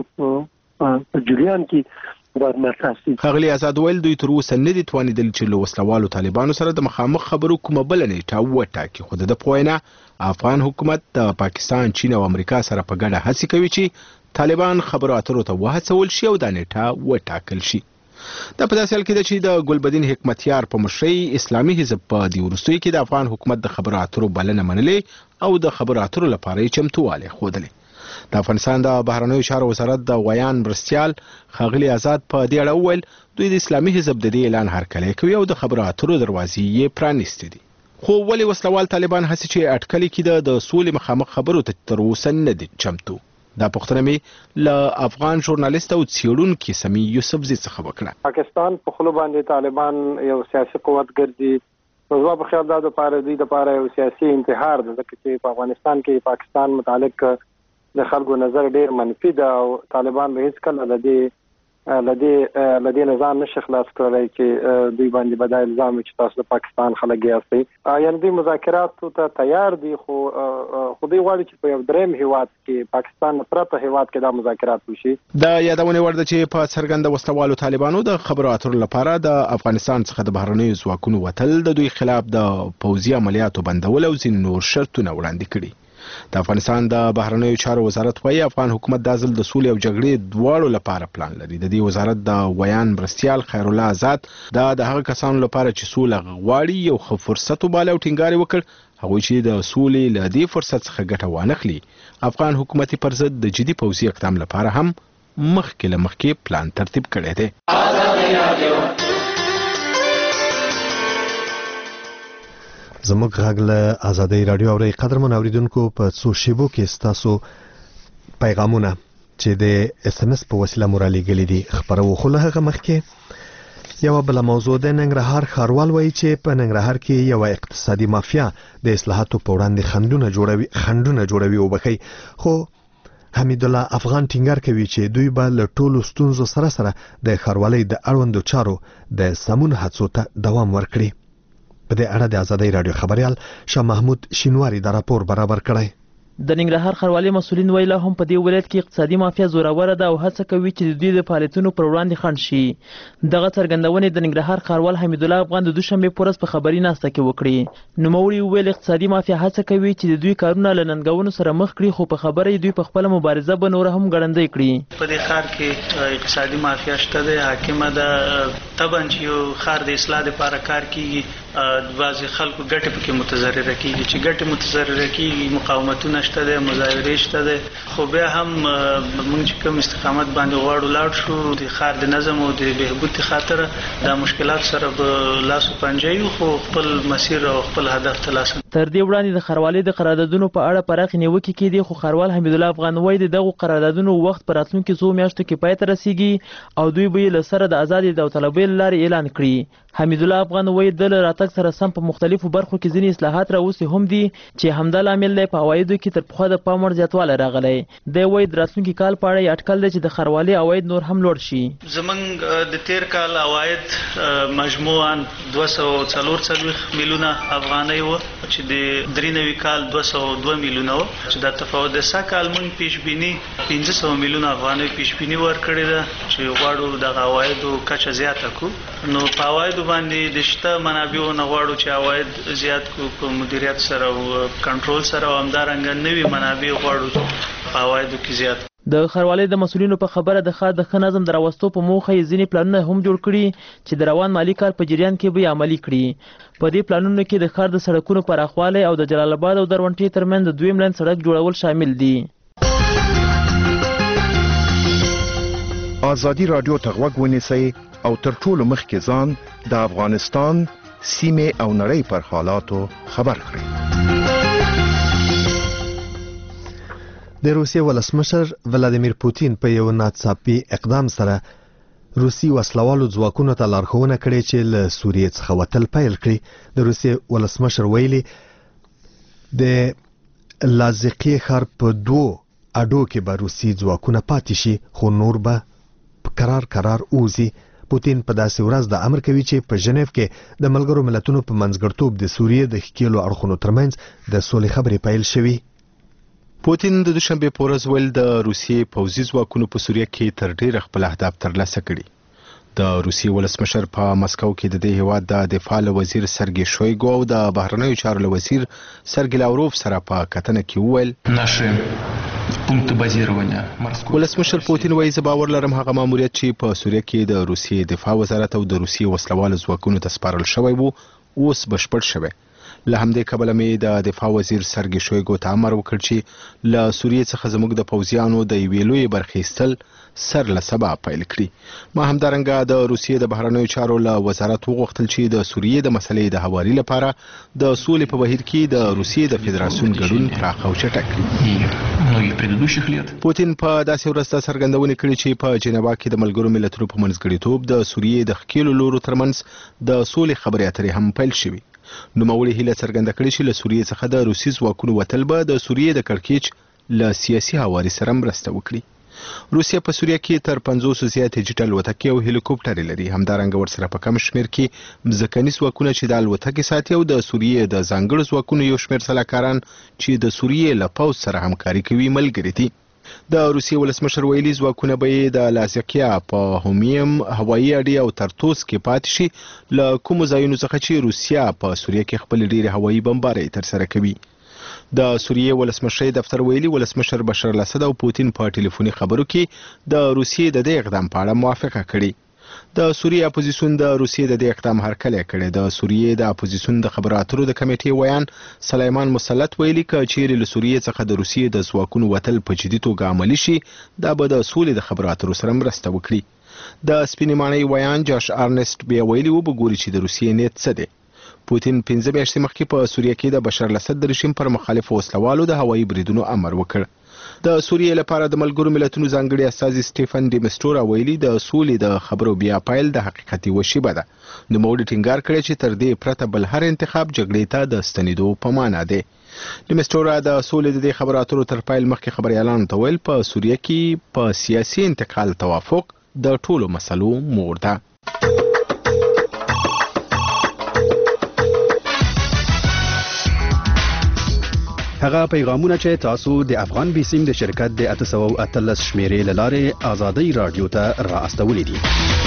په جریان کې ښاغلي آزاد ویل دوی تر اوسه نه دي توانېدل چې له وسلوالو طالبانو سره د مخامخ خبرو کومه بله نیټه وټاکي، خو د ده په وینا افغان حکومت د پاکستان، چین او امریکا سره په ګډه هڅې کوي چې طالبان خبرو اترو ته وهڅول شي او دا نیټه وټاکل شي. دا په داسې حال کې ده چې د ګلبدین حکمتیار په مشرۍ اسلامي حزب په دې وروستیو کې د افغان حکومت د خبرو اترو بلنه منلې او د خبرو اترو لپاره یې چمتووالی ښودلی. د افغانستان د بهرنیو چارو وزارت د ویان مرستیال ښاغلي آزاد په دې اړه وویل دوی د اسلامي حزب د دې اعلان هرکلی کوي او د خبرو اترو دروازې یې پرانیستې دي. خو ولې وسلوال طالبان هڅې چې اټکلي کېده د سولې مخامخ خبرو ته تر اوسه نه دي چمتو؟ دا پوښتنه مې له افغان ژورنالیست او څېړونکي سمي یوسفزي څخه وکړه. پاکستان په خلو باندې طالبان یو سیاسي قوت ګرځي، نو زما په خیال دا دپاره دوی دپاره یو سیاسي انتحار ده، ځکه چې په افغانستان کې پاکستان متعلق د خلکو نظر ډیر منفي ده او طالبان به هیڅ کله له دې له دې له دې نظام نشي خلاص کړلی چې دوی باندې به دا الزام وي چې تاسو د پاکستان خلک یاستئ. یعنې دوی مذاکراتو ته تیار دي، خو خو دوی غواړي چې په یو دریم هیواد کې پاکستان نه پرته هیواد کې دا مذاکرات وشي. د یادونې وړ ده چې په څرګنده وسلوالو طالبانو د خبرو اترو لپاره د افغانستان څخه د بهرنیو ځواکونو وتل، د دوی خلاف د پوځي عملیاتو بندول او ځینې نور شرطونه وړاندې کړي. د افغانستان د بهرنیو چارو وزارت وایي افغان حکومت دا ځل د سولې او جګړې دواړو لپاره پلان لري. د دې وزارت د ویان مرستیال خیر الله آزاد دا د هغه کسانو لپاره چې سوله غواړي یو ښه فرصت وباله او ټینګار یې وکړ هغوی چې د سولې له دې فرصت څخه ګټه وانخلي. افغان حکومت پر ضد د جدي پوځي اقدام لپاره هم مخکې له مخکې پلان ترتیب کړی دی. زموږ غږ له ازادي راډیو اورئ. قدرمن اوریدونکو په څو شیبو کې ستاسو پیغامونه چې د اس ام اس په وسیله مو رالیږلي دي خپروو، خو له هغه مخکې یوه بله موضوع د ننګرهار ښاروال وایي چې په ننګرهار کې یوه اقتصادي مافیا د اصلاحاتو په وړاندې خنډونه جوړوي خنډونه جوړوي وبخئ، خو حمید الله افغان ټینګار کوي چې دوی به له ټولو ستونزو سره سره د ښاروالۍ د اړوندو چارو د سمون هڅو ته دوام ورکړي. په دې اړه د ازادي راډیو خبريال شاه محمود شینواری دا راپور برابر کړی. د ننګرهار ښاروالۍ مسؤلین ویله هم په دې ولایت کې اقتصادي مافیا زوروره ده او هڅه کوي چې د دوی د فعالیتونو پر وړاندې خنډ شي. دغه څرګندونې د ننګرهار ښاروال حمید الله افغان د دوشنبې په ورځ په خبري ناسته کې وکړې. نوموړي وویل اقتصادي مافیا هڅه کوي چې د دوی کارونه له ننګونو سره مخ کړي، خو په خبره دوی په خپله مبارزه به نوره هم ګړندۍ کړي. په دې ښار کې اقتصادي مافیا شته ده، حاکمه ده. طبعا چې یو ښار د اصلاح لپاره کار کیږي، بعضې خلکو ګټې پکې متضرره کیږي. چې ګټې متضرره کیږي، مقاومتونه شته ده، مظاهرې شته ده، خو بیا هم موږ چې کوم استقامت باندې غواړو لاړ شو د ښار د نظم او د بهبود خاطر دا مشکلات سره به لاس و پنجه یو، خو خپل مسیر او خپل هدف ته لاس. تر دې وړاندې د ښاروالۍ د قراردادونو په اړه پراخې نیوکې کېدې، خو ښاروال حمید الله افغان وایي د دغو قراردادونو وخت په راتلونکو څو میاشتو کې پای ته رسیږي او دوی به یې له سره د ازادې داوطلبۍ له لارې اعلان کړي. حمید الله افغان وایي د له راتګ سره سم په مختلفو برخو کې ځینې اصلاحات راوستي هم دي چې همدا لامل دی په عوایدو کې تر پخوا د پام وړ زیاتوالی راغلی. دی وایي د راتلونکي کال په اړه یې اټکل دی چې د ښاروالۍ عواید نور هم لوړ شي. زموږ د تیر کال عواید مجموعاً دوه سوه څلور څلوېښت میلیونه افغانۍ وه چې د درې نوي کال دوه سوه دوه میلیونه وه چې دا تفاوت د سږ کال موږ پیشبیني پنځه سوه میلیونه افغانۍ پیشبیني ورکړې ده چې غواړو دغه عوایدو کچه زیاته کړو. نو په عوایدو باندې د شته منابعو نه غواړو چې عواید زیات کړو په مدیریت سره او کنټرول سره، او همدارنګه نوي منابع غواړو په عوایدو کې زیات. د ښاروالۍ د مسؤلینو په خبره د ښار د ښه نظم د راوستو په موخه یې ځینې پلانونه هم جوړ کړي چې د روان مالي کال په جریان کې به یې عملي کړي. په دې پلانونو کې د ښار د سړکونو پراخوالی او د جلال آباد او درونټې ترمنځ د دویم لین سړک جوړول شامل دي. ازادي راډیو ته غوږ ونیسئ او تر ټولو مخکې ځان د افغانستان سیمې او نړۍ پر حالاتو خبر کړئ. د روسیې ولسمشر ولادیمیر پوتین په یو ناڅاپي اقدام سره روسي وسلوالو ځواکونو ته لارښوونه کړې چې له سوریې څخه وتل پیل کړي. د روسیې ولسمشر ویلي د لاذقیې ښار په دوو اډو کې به روسي ځواکونه پاتې شي، خو نور به قرار قرار اوزي. پوتین په داسې ورځ د امر کوي چې په ژنیف کې د ملګرو ملتونو په منځګړتوب د سوریې د ښکېلو اړخونو ترمنځ د سولې خبرې پیل شوي. پوتین د دوشنبې په ورځ ویل د روسیې پوځي ځواکونو په سوریه کې تر ډیره خپل اهداف ترلاسه کړي. د روسیې ولسمشر په مسکو کې د دې هیواد د دفاع له وزیر سرګي شویګو او د بهرنیو چارو له وزیر سرګي لاوروف سره په کتنه کې وویل ولسمشر پوتین وایي زه باور لرم هغه ماموریت چې په سوریه کې د روسیې دفاع وزارت او د روسیې وسلوالو ځواکونو ته سپارل شوی وو اوس بشپړ شوی. له همدې کبله مې د دفاع وزیر سرګي شویګو ته امر وکړ چې له سوریې څخه زموږ د پوځیانو د یوې لویې برخې ایستل سر له سبا پیل کړي. ما همدارنګه د روسیې د بهرنیو چارو له وزارت وغوښتل چې د سوریې د مسلې د هواري لپاره د سولې په بهیر کې د روسیې د فدراسیون ګډون پراخ او چټک کړي. پوتین په داسې ورځ ته څرګندونې کړې چې په جنیوا کې د ملګرو ملتونو په منځګړیتوب د سوریې د ښکېلو لورو ترمنځ د سولې خبرې اترې هم پیل شوي. نوموړي هیله څرګنده کړې چې له سوریې څخه د روسي ځواکونو وتل به د سوریې د کړکېچ له سیاسي هواري سره مرسته وکړي. روسیه په سوریه کې تر پنځوسو زیات ډیجیټل الوتکې او هلیکوپټرې لري. همدارنګه ورسره په کم شمېر کې مځکني ځواکونه چې د الوتکې ساتي او د سوریې د ځانګړو ځواکونو یو شمېر سلاکاران چې د سوریې له پوځ سره همکاري کوي ملګري دي. د روسیې ولسمشر ویلي ځواکونه به یې د لازقیا په هومیم هوایي اډې او ترتوس کې پاتې شي، له کومو ځایونو څخه چې روسیه په سوریه کې خپل ډېرې هوایي بمبارۍ ترسره کوي. د سوریې ولسمشر دفتر ویلي ولسمشر بشار الاسد او پوتین په ټلیفوني خبرو کې د روسیې د دې اقدام په اړه موافقه کړې. د سوریې اپوزیسیون د روسیې د دې اقدام هرکلی کړی. د سوریې د اپوزیسیون د خبرو اترو د کمیټې ویان سلیمان مسلط ویلي که چیرې له سوریې څخه د روسیې د ځواکونو وتل په جدي توګه عملي شي دا به د سولې د خبرو اترو سره مرسته وکړي. د سپینې ماڼۍ ویان جاش ارنسټ بیا ویلي وبګوري چې د روسیې نیت څه دی. پوتین پنځه میاشتې مخکې په سوریه کې د بشار الاسد د رژیم پر مخالفو وسلوالو د هوایي بریدونو امر وکړ. د سوریې لپاره د ملګرو ملتونو ځانګړي استازي سټیفن ډي مسټورا ویلي د سولې د خبرو بیا پیل د حقیقت یوه شیبه ده. نوموړي ټینګار کړی چې تر دې پرته بل هر انتخاب جګړې ته د ستنېدو په معنا دی. ډي مسټورا د سولې د دې خبرو اترو تر پیل مخکې خبریالانو ته ویل په سوریه کې په سیاسي انتقال توافق د ټولو مسلو مور ده. هغه پیغامونه چې تاسو د افغان بیسیم د شرکت د اته سوه اتلس شمیرې له لارې ازادۍ رادیو ته را استولې دي.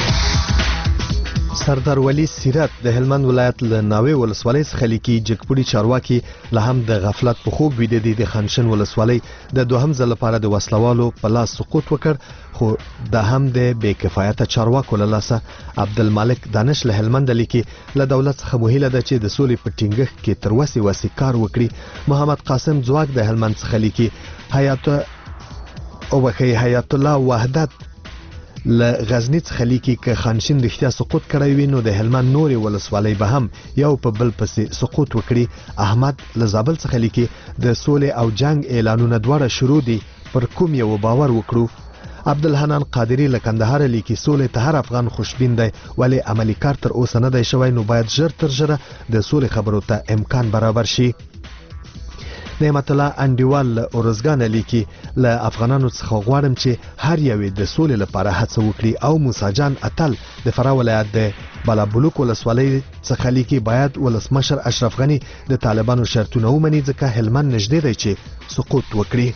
سردار ولی سیرت د هلمند ولایت له ناوې ولسوالۍ څخه لیکي جګپوړي چارواکي له هم د غفلت په خوب ویده دي. د خانشین ولسوالۍ د دوهم ځل لپاره د وسلوالو په لاس سقوط وکړ، خو دا هم د بې کفایته چارواکو له لاسه. عبدالمالک دانش له هلمند لیکي له دولت څخه مهیله ده چې د سولې په ټینګښت کې تر وسې وسې کار وکړي. محمد قاسم ځواک د هلمند څخه لیکي حیات او بخی حیات الله وحدت له غزنی څخه لیکي که خانشین رښتیا سقوط کړی وي نو د هلمند نورې ولسوالۍ به هم یو په بل پسې سقوط وکړي. احمد له زابل څخه لیکي د سولې او جنگ اعلانونه دواړه شروع دي، پر کوم یو باور وکړو. عبدالحنان قادری له کندهار لیکي سولې ته هر افغان خوشبین دی، ولی عملی کار تر اوسه نه دی شوی، نو باید ژر تر ژره د سولې خبرو ته امکان برابر شي. نعمت الله انډیوال له اورزګان لیکي له افغانانو څخه غواړم چې هر یو د سولې لپاره هڅه وکړي. او موسی جان اتل د فراه ولایت د بالابلوک ولسوالۍ څخه لیکي باید ولسمشر اشرف غنی د طالبانو شرطونه ومني ځکه هلمند نږدې دی چې سقوط وکړي.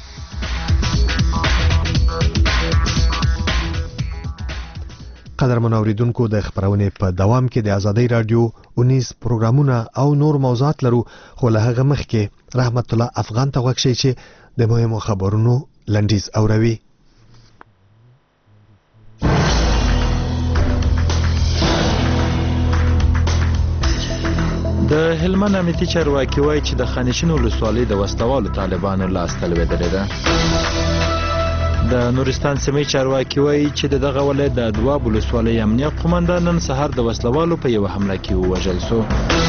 قدرمن اوریدونکو د خبرونه په دوام کې د ازادۍ رادیو اونیس پروګرامونه او نور موضوعات لرو، خو له هغه مخکې رحمت الله افغان ته وښیي چې د مهمو خبرونو لنډیز اوروي. د هلمند امنیتي چارواکي وایي چې د خانشین ولسوالۍ د وسلوالو طالبانو لاسته لوېدلې ده. د نورستان سیمې چارواکي وایي چې دغه ولایت د دواب ولسوالۍ امنیه قومندان نن سهار د وسلوالو په یوه حمله کې ووژل شو.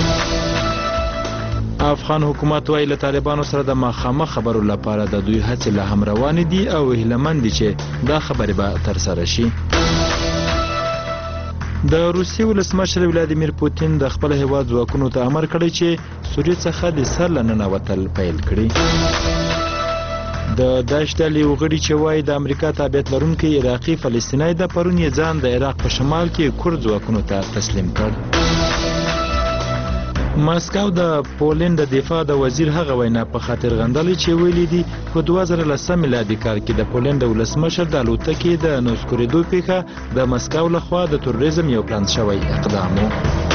افغان حکومت وایي له طالبانو سره د مخامخ خبرو لپاره د دوی هڅې لا هم روانې دي او هیلهمند دي چې دا خبرې به ترسره شي. د روسیې ولسمشر ولادیمیر پوتین د خپل هیواد ځواکونو ته امر کړی چې سوریې څخه د سر له ننوتل پیل کړي. د داعش ډلې وغړي چې وایي د امریکا تابعیت لرونکي عراقي فلسطینی د پرون یې ځان د عراق په شمال کې کورد ځواکونو ته تسلیم کړ. ماسکو د پولند د دفاع د وزیر هغه وینا په خاطر غندلې چې ویلي دي په دوه زره لسم میلادي کال کې د پولند ولسمشر د الوتکې د نوسکوریدو پیښه د مسکو لخوا د تروریزم یو پلان شوی اقدام و.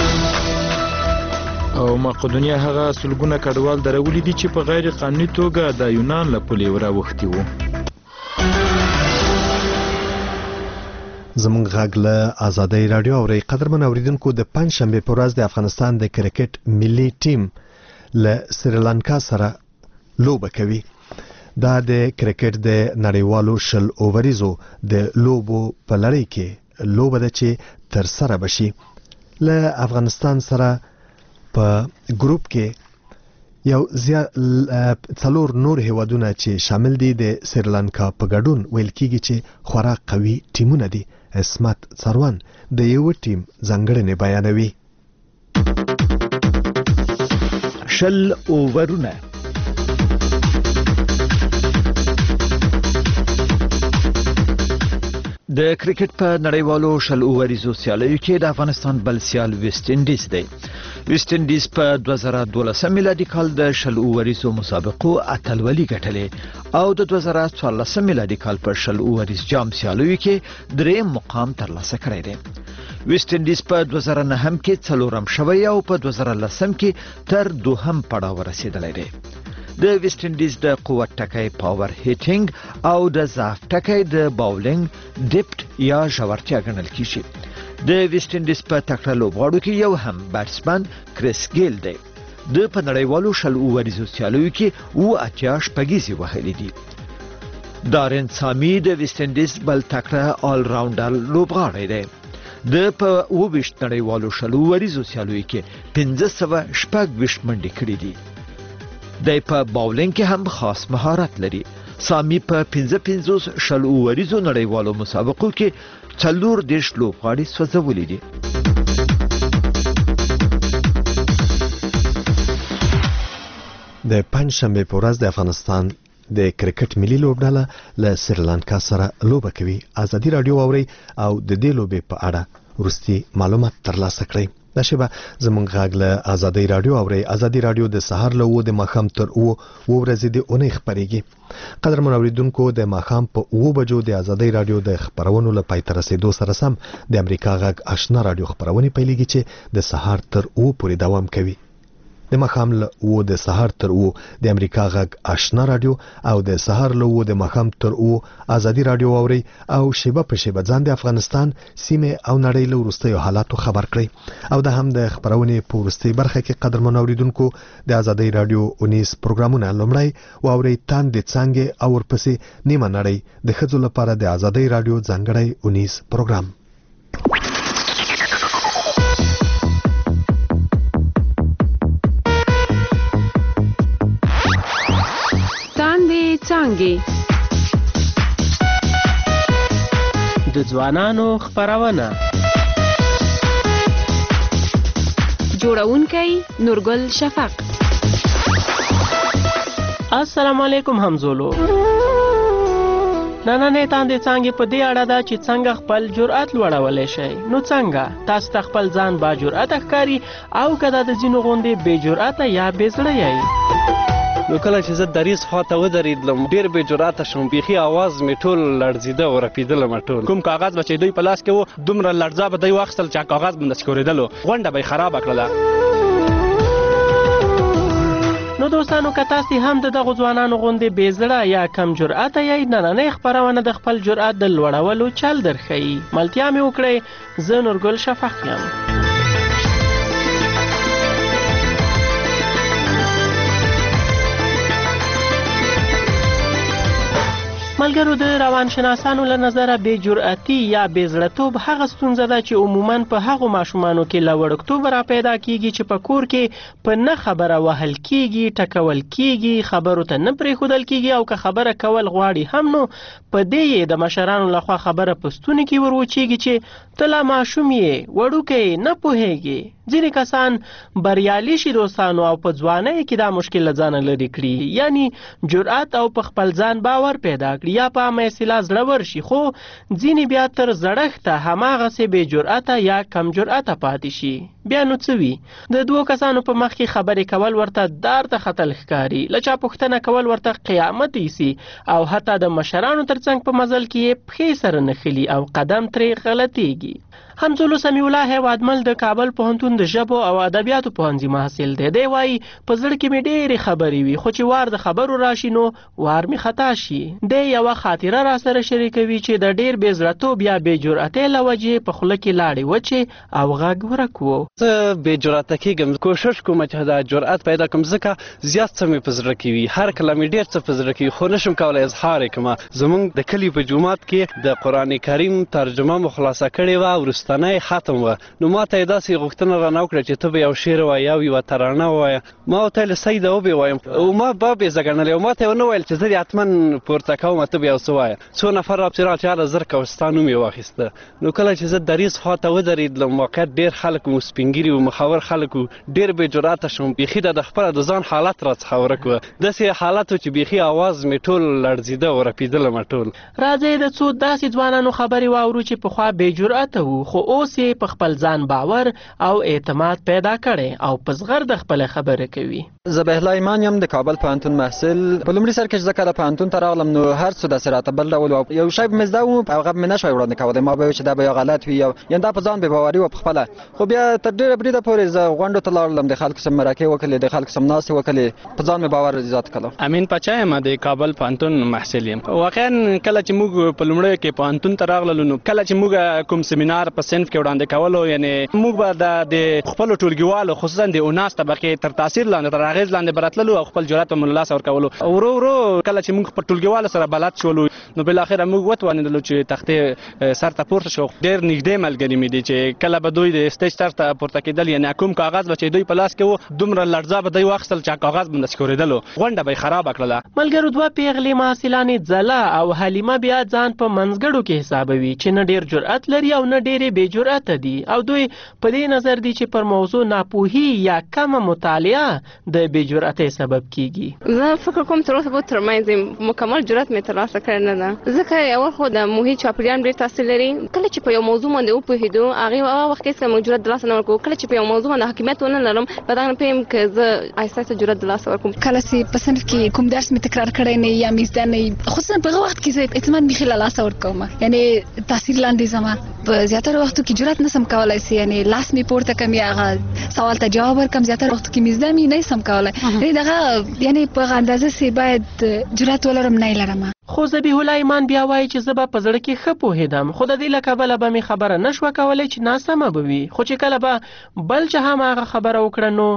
او مقدونیه هغه سلګونه کډوال درولي دي چې په غیر قانوني توګه د یونان له پولې وراوښتي وو. زمونږ غږ له ازادۍ رادیو اوري. قدرمن اوریدونکو د پنځشنبه په ورځ د افغانستان د کرکټ ملي ټیم له سریلانکا سره لوبه کوي. دا د کرکټ د نړیوالو شل اووریزو د لوبو په لړۍ کې لوبه ده چې تر سره بشي. له افغانستان سره په ګروپ کې یو زیات څلور نور هیوادونه چې شامل دي د سریلانکا په ګډون ویل کیږي چې خورا قوي ټیمونه دي. اسمت څروان د یو ټیم ځانګړنې بیانوي. شل اوورونه د کرکټ په نړیوالو شل اووریزو سیالیو کې د افغانستان بل سیال ویسټ انډیز دی. ویسټ انډیز په دوه زره دولسم میلادي کال د شل اووریزو مسابقو اتلولي ګټلې او د دوه زره څوارلسم میلادي کال پر شل اووریز جام سیالیو کې دریم مقام ترلاسه کړی دی. ویسټ انډیز په دوه زره نهم کې څلورم شوی او په دوه زره لسم کې تر دوهم پړاو رسیدلی دی. د ویسټ انډیز د قوت ټکی پاور هیټینګ او د ضعف ټکی د باولینګ ډیپټ یا ژورتیا ګڼل کیږي. د ویسټ انډیز په تکړه لوبغاړو کې یو هم بیټسمن کریس ګیل دی. د په نړیوالو شل اووریزو سیالیو کې اوه اتیا شپږیزې وهلې دي. دارین سامي د ویسټ انډیز بل تکړه آل راونډر لوبغاړی دی. د په اوه ویشت نړیوالو شل اووریزو سیالیو کې پنځه سوه شپږ ویشت منډې کړي دي. دی په باولینګ کې هم خاص مهارت لري. سامي په پنځه پنځوس شل اووریزو نړیوالو مسابقو کې څلور دېرش لوبغاړي سوځولي دي. د پنځشنبه په ورځ د افغانستان د کرکټ ملي لوبډله له سریلانکا سره لوبه کوي. ازادي رادیو اوري او د دې لوبې په اړه وروستي معلومات ترلاسه کړئ. دا شیبه زمونږ غږ له ازادي رادیو اوري. ازادي رادیو د سهار له و د ماښام تر و و ورځې د اونۍ خبرېږي. قدرمن اوریدونکو د ماښام په اوه بجو د ازادي رادیو د خبرونو له پای ته رسېدو سره سم د امریکا غږ آشنا رادیو خبرونه پیلېږي چې د سهار تر و پورې دوام کوي. د ماښام له و د سهار تر و د امریکا غږ آشنا رادیو او د سهار له و د ماښام تر و ازادي رادیو اوري او شیبه په شیبه ځان د افغانستان سیمه او نړۍ له وروستیو حالاتو خبر کړي او د هم د خبرونې په وروستۍ برخه کې قدرمن اوریدونکو د ازادي رادیو اونیس پروګرامونه لومړی واوري تان د څنګه او ورپسې نیمه نړۍ د ښځو لپاره د ازادي رادیو ځانګړی اونیس پروګرام. څانګې د ځوانانو خبرونه جوړونکی نورګل شفق. السلام علیکم همزولو. نننې تاندې څانګې په دې اړه ده چې څنګه خپل جرأت لوړولی شئ. نو څنګه تاسو ته خپل ځان با جرأته ښکاري او که دا د ځینو غوندې بې جرأته یا بې زړه یئ؟ نو کله چې زه دریځ خواته ودرېدلم ډېر بې جرأته شوم. بیخي اواز مې ټول لړزېده او رپېدلم ټول. کوم کاغذ به چې دوی په لاس کې و دومره لړزه به دوی واخیستل چې کاغذ به داسې ښورېدلو. غونډه به یې خرابه کړله. نو دوستانو که تاسې هم د دغو ځوانانو غوندې بې زړه یا کم جرأته یئ نننۍ خپرونه د خپل جرأت د لوړولو چل درښیي. ملتیا مې وکړئ. زه نورګل شفق یم. ملګرو د روانشناسانو له نظره بې جرأتي یا بې زړهتوب هغه ستونزه ده چې عموماً په هغو ماشومانو کې له وړکتوبه را پیدا کیږي چې په کور کې په نه خبره وهل کیږي، ټکول کیږي، خبرو ته نه پرېښودل کیږي او که خبره کول غواړي هم نو په دې یې د مشرانو لخوا خبره په ستوني کې وروچیږي چې ته لا ماشوم یې، وړوکی نه پوهیږي. ځینې کسان بریالي شي دوستانو او په ځوانۍ کې دا مشکل له ځانه لرې کړي، یعنی جرأت او په خپل ځان باور پیدا کړي یا په عامه اصطلاح زړور شي. خو ځینې بیا تر زړښته هماغسې بې جرأته یا کم جرأته پاتې شي. بیا نو څه وي؟ د دوو کسانو په مخ کې خبرې کول ورته دار ته ختل ښکاري، له چا پوښتنه کول ورته قیامت ایسي او حتی د مشرانو تر څنګ په مزل کې یې پښې سره نښلي او قدم ترې غلطیږي. همزولو سمیع الله هیوادمل د کابل پوهنتون د ژبو او ادبیاتو پوهنځي محصل دی. دی وایي په زړه کې مې ډېرې خبرې وي خو چې وار د خبرو راشي نو وار مې خطا شي. دی یوه خاطره را سره شریکوي چې د ډېر بې زړهتوب یا بې جرأتۍ له وجې په خوله کې لاړې وچې او غږ ورک و. زه بې جرأته کېږم، کوشش کوم چې دا جرأت پیدا کړم ځکه زیات څه مې په زړه کې وي. هر کله مې ډېر څه په زړه کې وي خو نشم کولی اظهار یې کړم. زموږ د کلي په جومات کې د قرآن کریم ترجمه مو خلاصه کړې وه، وروستنی ختم وه. نو ما ته یې داسې غوښتنه رانه وکړه چې ته به یو شعر ووایې او یوه ترانه ووایه. ما ورته ویل سیده وبې وایم او ما به بې زه ګڼلې او ما ته یې ونه ویل چې زه دې حتما پورته کوم ته به یو څه وایه. څو نفر راپسې راغلل چې هله زر کوه ستا نوم یې واخیسته. نو کله چې زه دریځ خواته ودرېدلم واقعیت ډېر خلک مو سپین ږیري وو، مخور خلک وو، ډېر بې جرأته شوم. بیخي د خپله د ځان حالت راڅخه ورک وه. داسې حالت و چې بیخي اواز مې ټول لړزېده او رپېدلم ټول. راځئ د څو داسې ځوانانو خبرې واورو چې پخوا بې جرأته وو خو اوس یې په خپل ځان باور او اعتماد پیدا کړی او په زغر د خپله خبره کوي. ذبیح ایمان یم د کابل پوهنتون محصل. په لومړي سر کې چې زه کله پوهنتون ته راغلم نو هر څه داسې راته بل ډول و. یو شی به مې زده و هغه مې نشوی وړاندې کولی. ما به ویل چې دا به یو غلط وي یا یعنې دا په ځان بې باوري وه په خپله. خو بیا تر ډېره بریده پورې زه غونډو ته لاړلم، د خلکو سره مرکې وکړلې، د خلکو سره ناستې وکړلې، په ځان مې باور زیات کړی. امین پاچا یم د کابل پوهنتون محصل یم. واقعا کله چې موږ په لومړیو کې پوهنتون ته راغللو نو کله چې موږ کوم سیمینار په صنف کې وړاندې کولو یعنې موږ به د خپلو ټولګیوالو خصوصا د اوناس طبقې تر تاثیر لاندې تر اغېز لاندې به راتللو او خپل جرأت به مو له لاسه ورکولو. ورو ورو کله چې موږ په ټولګیوالو سره بلد شولو نو بالاخره موږ وتوانېدلو چې تختې سر ته پورته شو. ډېر نږدې ملګري مې دي چې کله به دوی د سټیج سر ته پورته کېدل یعنې کوم کاغذ به چې دوی په لاس کې و دومره لړزه به دوی واخیستل چې کاغذ به داسې ښورېدلو. غونډه به یې خرابه کړله. ملګرو دوه پیغلې محصلانې ځله او حلیمه بیا ځان په منځګړو کې حسابوي چې نه ډېر جرأت لري او نه ډېرې بې جرأته دي او دوی په دې نظر دي چې پر موضوع ناپوهي یا کمه مطالعه د د بې جرأتۍ سبب کیږي. زه فکر کوم تر اوسه پورې ترمنځ یم مکمل جرأت مې ترلاسه کړی نه ده، ځکه اول خو د محیط چاپېریال ډېر تاثیر لري. کله چې په یو موضوع باندې وپوهېدو هغې هغه وخت کې هېڅکله موږ جرأت ترلاسه نه ورکوو. کله چې په یو موضوع باندې حاکمیت ونه لرم په دغه نه پوهېږم که زه آهسته آهسته جرأت ترلاسه ورکوم. کله چې په صنف کې کوم درس مې تکرار کړی نه یا مې زده نه، خصوصا په هغه وخت کې زه اعتماد بیخي له لاسه ورکوم، یعنې تاثیر لاندې ځم. په زیاتره وختو کې جرأت نسم کولی سي، یعنې لاس مې پورته کړم یا هغه سوال ته جواب ورکړم. زیاتره وختو کې مې زده مې نه سم کولی، یعنې دغه یعنې په هغه اندازه چې باید جرأت ولرم نه یې لرم. خو ذبیح الله ایمان بیا وایي چې زه به په زړه کې ښه پوهېدم، خو د دې له کبله به مې خبره نه شوه کولی چې ناسمه به وي. خو چې کله به بل چا هم هغه خبره وکړه نو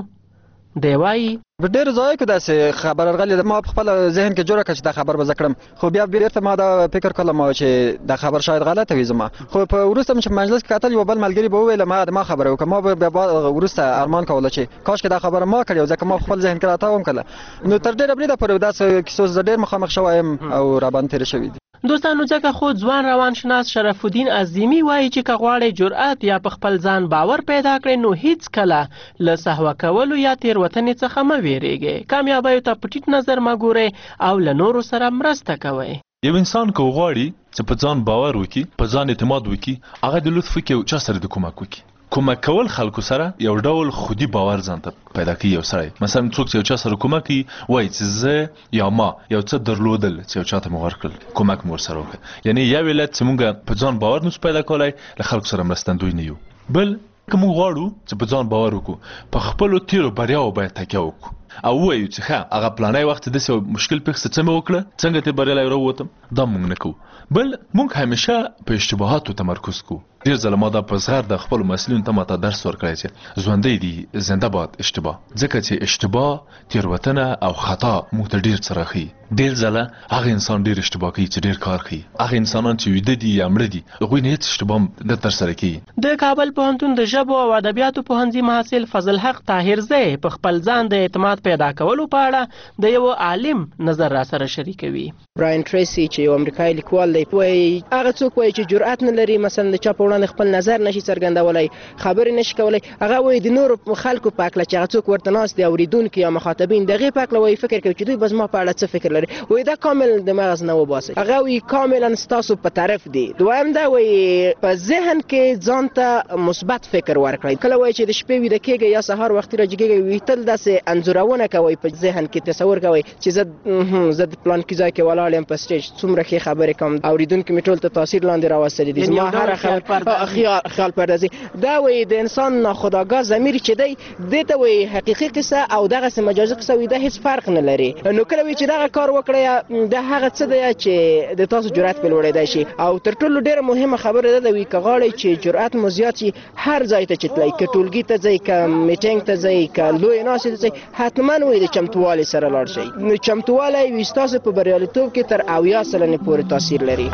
دی وایي په ډېرو ځایو کې داسې خبر راغلی ده، ما په خپل ذهن کې جوړه کړه چې دا خبر به زه کړم، خو بیا بېرته ما دا فکر کړم چې دا خبر شاید غلطه وي زما. خو په وروسته مې چې مجلس کې کتل یو بل ملګري به وویل ما ما خبره وکړه، ما به بیا وروسته ارمان کوله چې کاش کې دا خبره ما کړې، ځکه ما خپل ذهن کې راته وم کړله. نو تر ډېره بریده پورې داسې کیسو زه ډېر مخامخ شوی یم او راباندې تېرې شوي دي. دوستانو ځکه خو ځوان روانشناس شرف الدین عظیمي وایي چې که غواړئ جرأت یا په خپل ځان باور پیدا کړئ نو هیڅ کله له سهوه کولو یا تېروتنې څخه مه ویرېږئ، کامیابیو ته په ټیټ نظر مه ګورئ او له نورو سره مرسته کوئ. یو انسان که وغواړي چې په ځان باور وکړي، په ځان اعتماد وکړي، هغه د لطف وکړي او چا سره د کومک وکړي. کومک کول خلکو سره یو ډول خودي باور ځان ته پیدا کوي. یو سړی مثلا څوک چې یو چا سره کومک کوي وایي چې زه یا ما یو څه درلودل چې یو چا ته مې ورکړل، کومک مې ورسره وکړ. یعنې یو علت چې موږ په ځان باور نشو پیدا کولی له خلکو سره مرستندوی نه یو. بل که موږ غواړو چې په ځان باور وکړو، په خپلو تېرو بریاوو باید تکیه وکړو او ووایو چې ښه هغه پلانی وخت داسې یو مشکل پېښ څه مې وکړه، څنګه ترې بریالی راووتم، دا موږ نه کوو. بل موږ همیشه په اشتباهاتو تمرکز کوو. ډېر ځله ما دا په زغر د خپلو محصلینو ته ماته درس ورکړی چې ژوندی دي زنده باد اشتباه، ځکه چې اشتباه، تېروتنه او خطا موږ ته ډېر څه راښيي. ډېر ځله هغه انسان ډېر اشتباه کوي چې ډېر کار کوي. هغه انسانان چې ویده دي یا مړه دي هغوی نه هېڅ اشتباه نه ترسره کوي. د کابل پوهنتون د ژبو او ادبیاتو پوهنځي محصل فضل حق طاهرزی په خپل ځان د اعتماد پیدا کولو په اړه د یو عالم نظر را سره شریکوي. براین ټریسی چې یو امریکایي لیکوال دی وایي هغه څوک وایي چې جرأت نه لري مثلا د چا په وړاندې خپل نظر نشي څرګندولی، خبرې نشي کولی، هغه وایي د نورو خلکو په هکله چې هغه څوک ورته ناست دي اورېدونکي یا مخاطبین د هغې په هکله وایي فکر کوي چې دوی به زما په اړه څه فکر لري. وایي دا کامل د مغز نه وباسئ، هغه وایي کاملا ستاسو په طرف دی. دویم دا وایي په ذهن کې ځان ته مثبت فکر ورکړئ. کله وایي چې د شپې ویده کېږئ یا سهار وختي راجګېږئ وایي تل داسې انځورونه کوئ، په ذهن کې تصور کوئ چې زه زه د پلانکي ځای کې ولاړ یم په سټیج څومره ښې خبرې کوم، اورېدونکي مې ټول ته تاثیر لاندې راوستلي دي، زما هره خبره خیال پردازي. دا وایي د انسان ناخودآګاه ضمیر چې دی دې ته وایي حقیقي قصه او دغسې مجازي قصه وایي دا هېڅ فرق نه لري. نو کله وایي چې دغه کار وکړئ دا هغه څه دی چې د تاسو جرأت پرې لوړېدی شي. او تر ټولو ډېره مهمه خبره دا ده وایي که غواړئ چې جرأت مو زیات شي هر ځای ته چې تلئ، که ټولګي ته ځئ، که میټینګ ته ځئ، که لویې ناستې ته ځئ، حتما وایي د چمتووالي سره لاړ شئ. نو چمتووالی وایي ستاسو په بریالیتوب کې تر اویا سلنې پورې تاثیر لري.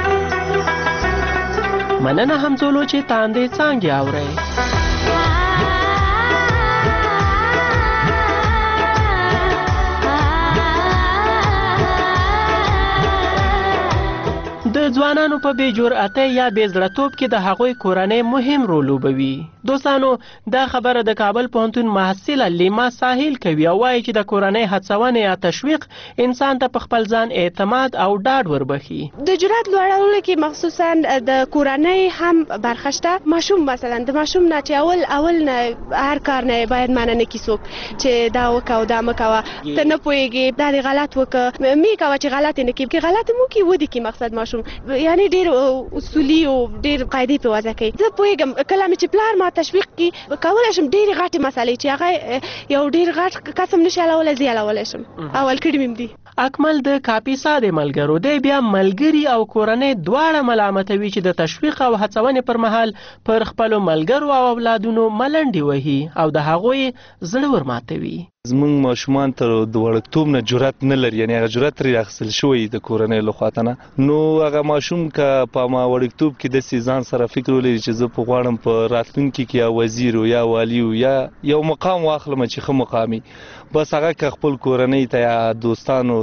مننه همزولو چې تاندې څانګې اورئ. د ځوانانو په بې جرأتۍ یا بې زړهتوب کې د هغوی کورنۍ مهم رول لوبوي. دوستانو دا خبره د کابل پوهنتون محصله لیما ساحل کوي او وایي چې د کورنۍ هڅونې یا تشویق انسان ته په خپل ځان اعتماد او ډاډ وربخي. د جرأت لوړولو کې مخصوصا د کورنۍ هم برخه شته. ماشوم مثلا د ماشوم نه چې اول اول نه هر کار نه باید مننه کی څوک چې دا وکړه او دا مه کوه، ته نه پوهېږې دا دې غلط وکړه، مې کوه چې غلط نه کړي، که غلط مو کړي ودې کړي. مقصد ماشوم یعنی ډېر اصولي او ډېر قاعدې پرې وضع کوي. زه پوهېږم کله مې چې پلار ما تشویق کړي کولی شم ډېرې غټې مسئلې چې هغه یو ډېر غټ قسم نشي حلولی زه یې حلولی شم، اول کړي مې دي. اکمل د کاپیسا د ملګرو دی بیا ملګري او کورنۍ دواړه ملامتوي چې د تشویق او هڅونې پر مهال پر خپلو ملګرو او اولادونو ملنډې وهي او د هغوی زړه ورماتوي. زمونږ ماشومان تر د وړکتوب نه جرأت نه لري، یعنې هغه جرأت ترې اخیستل شوی د کورنۍ له خوا نه. نو هغه ماشوم که په ما وړکتوب کې داسې ځان سره فکر ولري چې زه په غواړم په راتلونکي کې یا وزیر یا والي یا یو مقام واخلم چې ښه مقامي، بس هغه که خپل کورنۍ ته یا دوستانو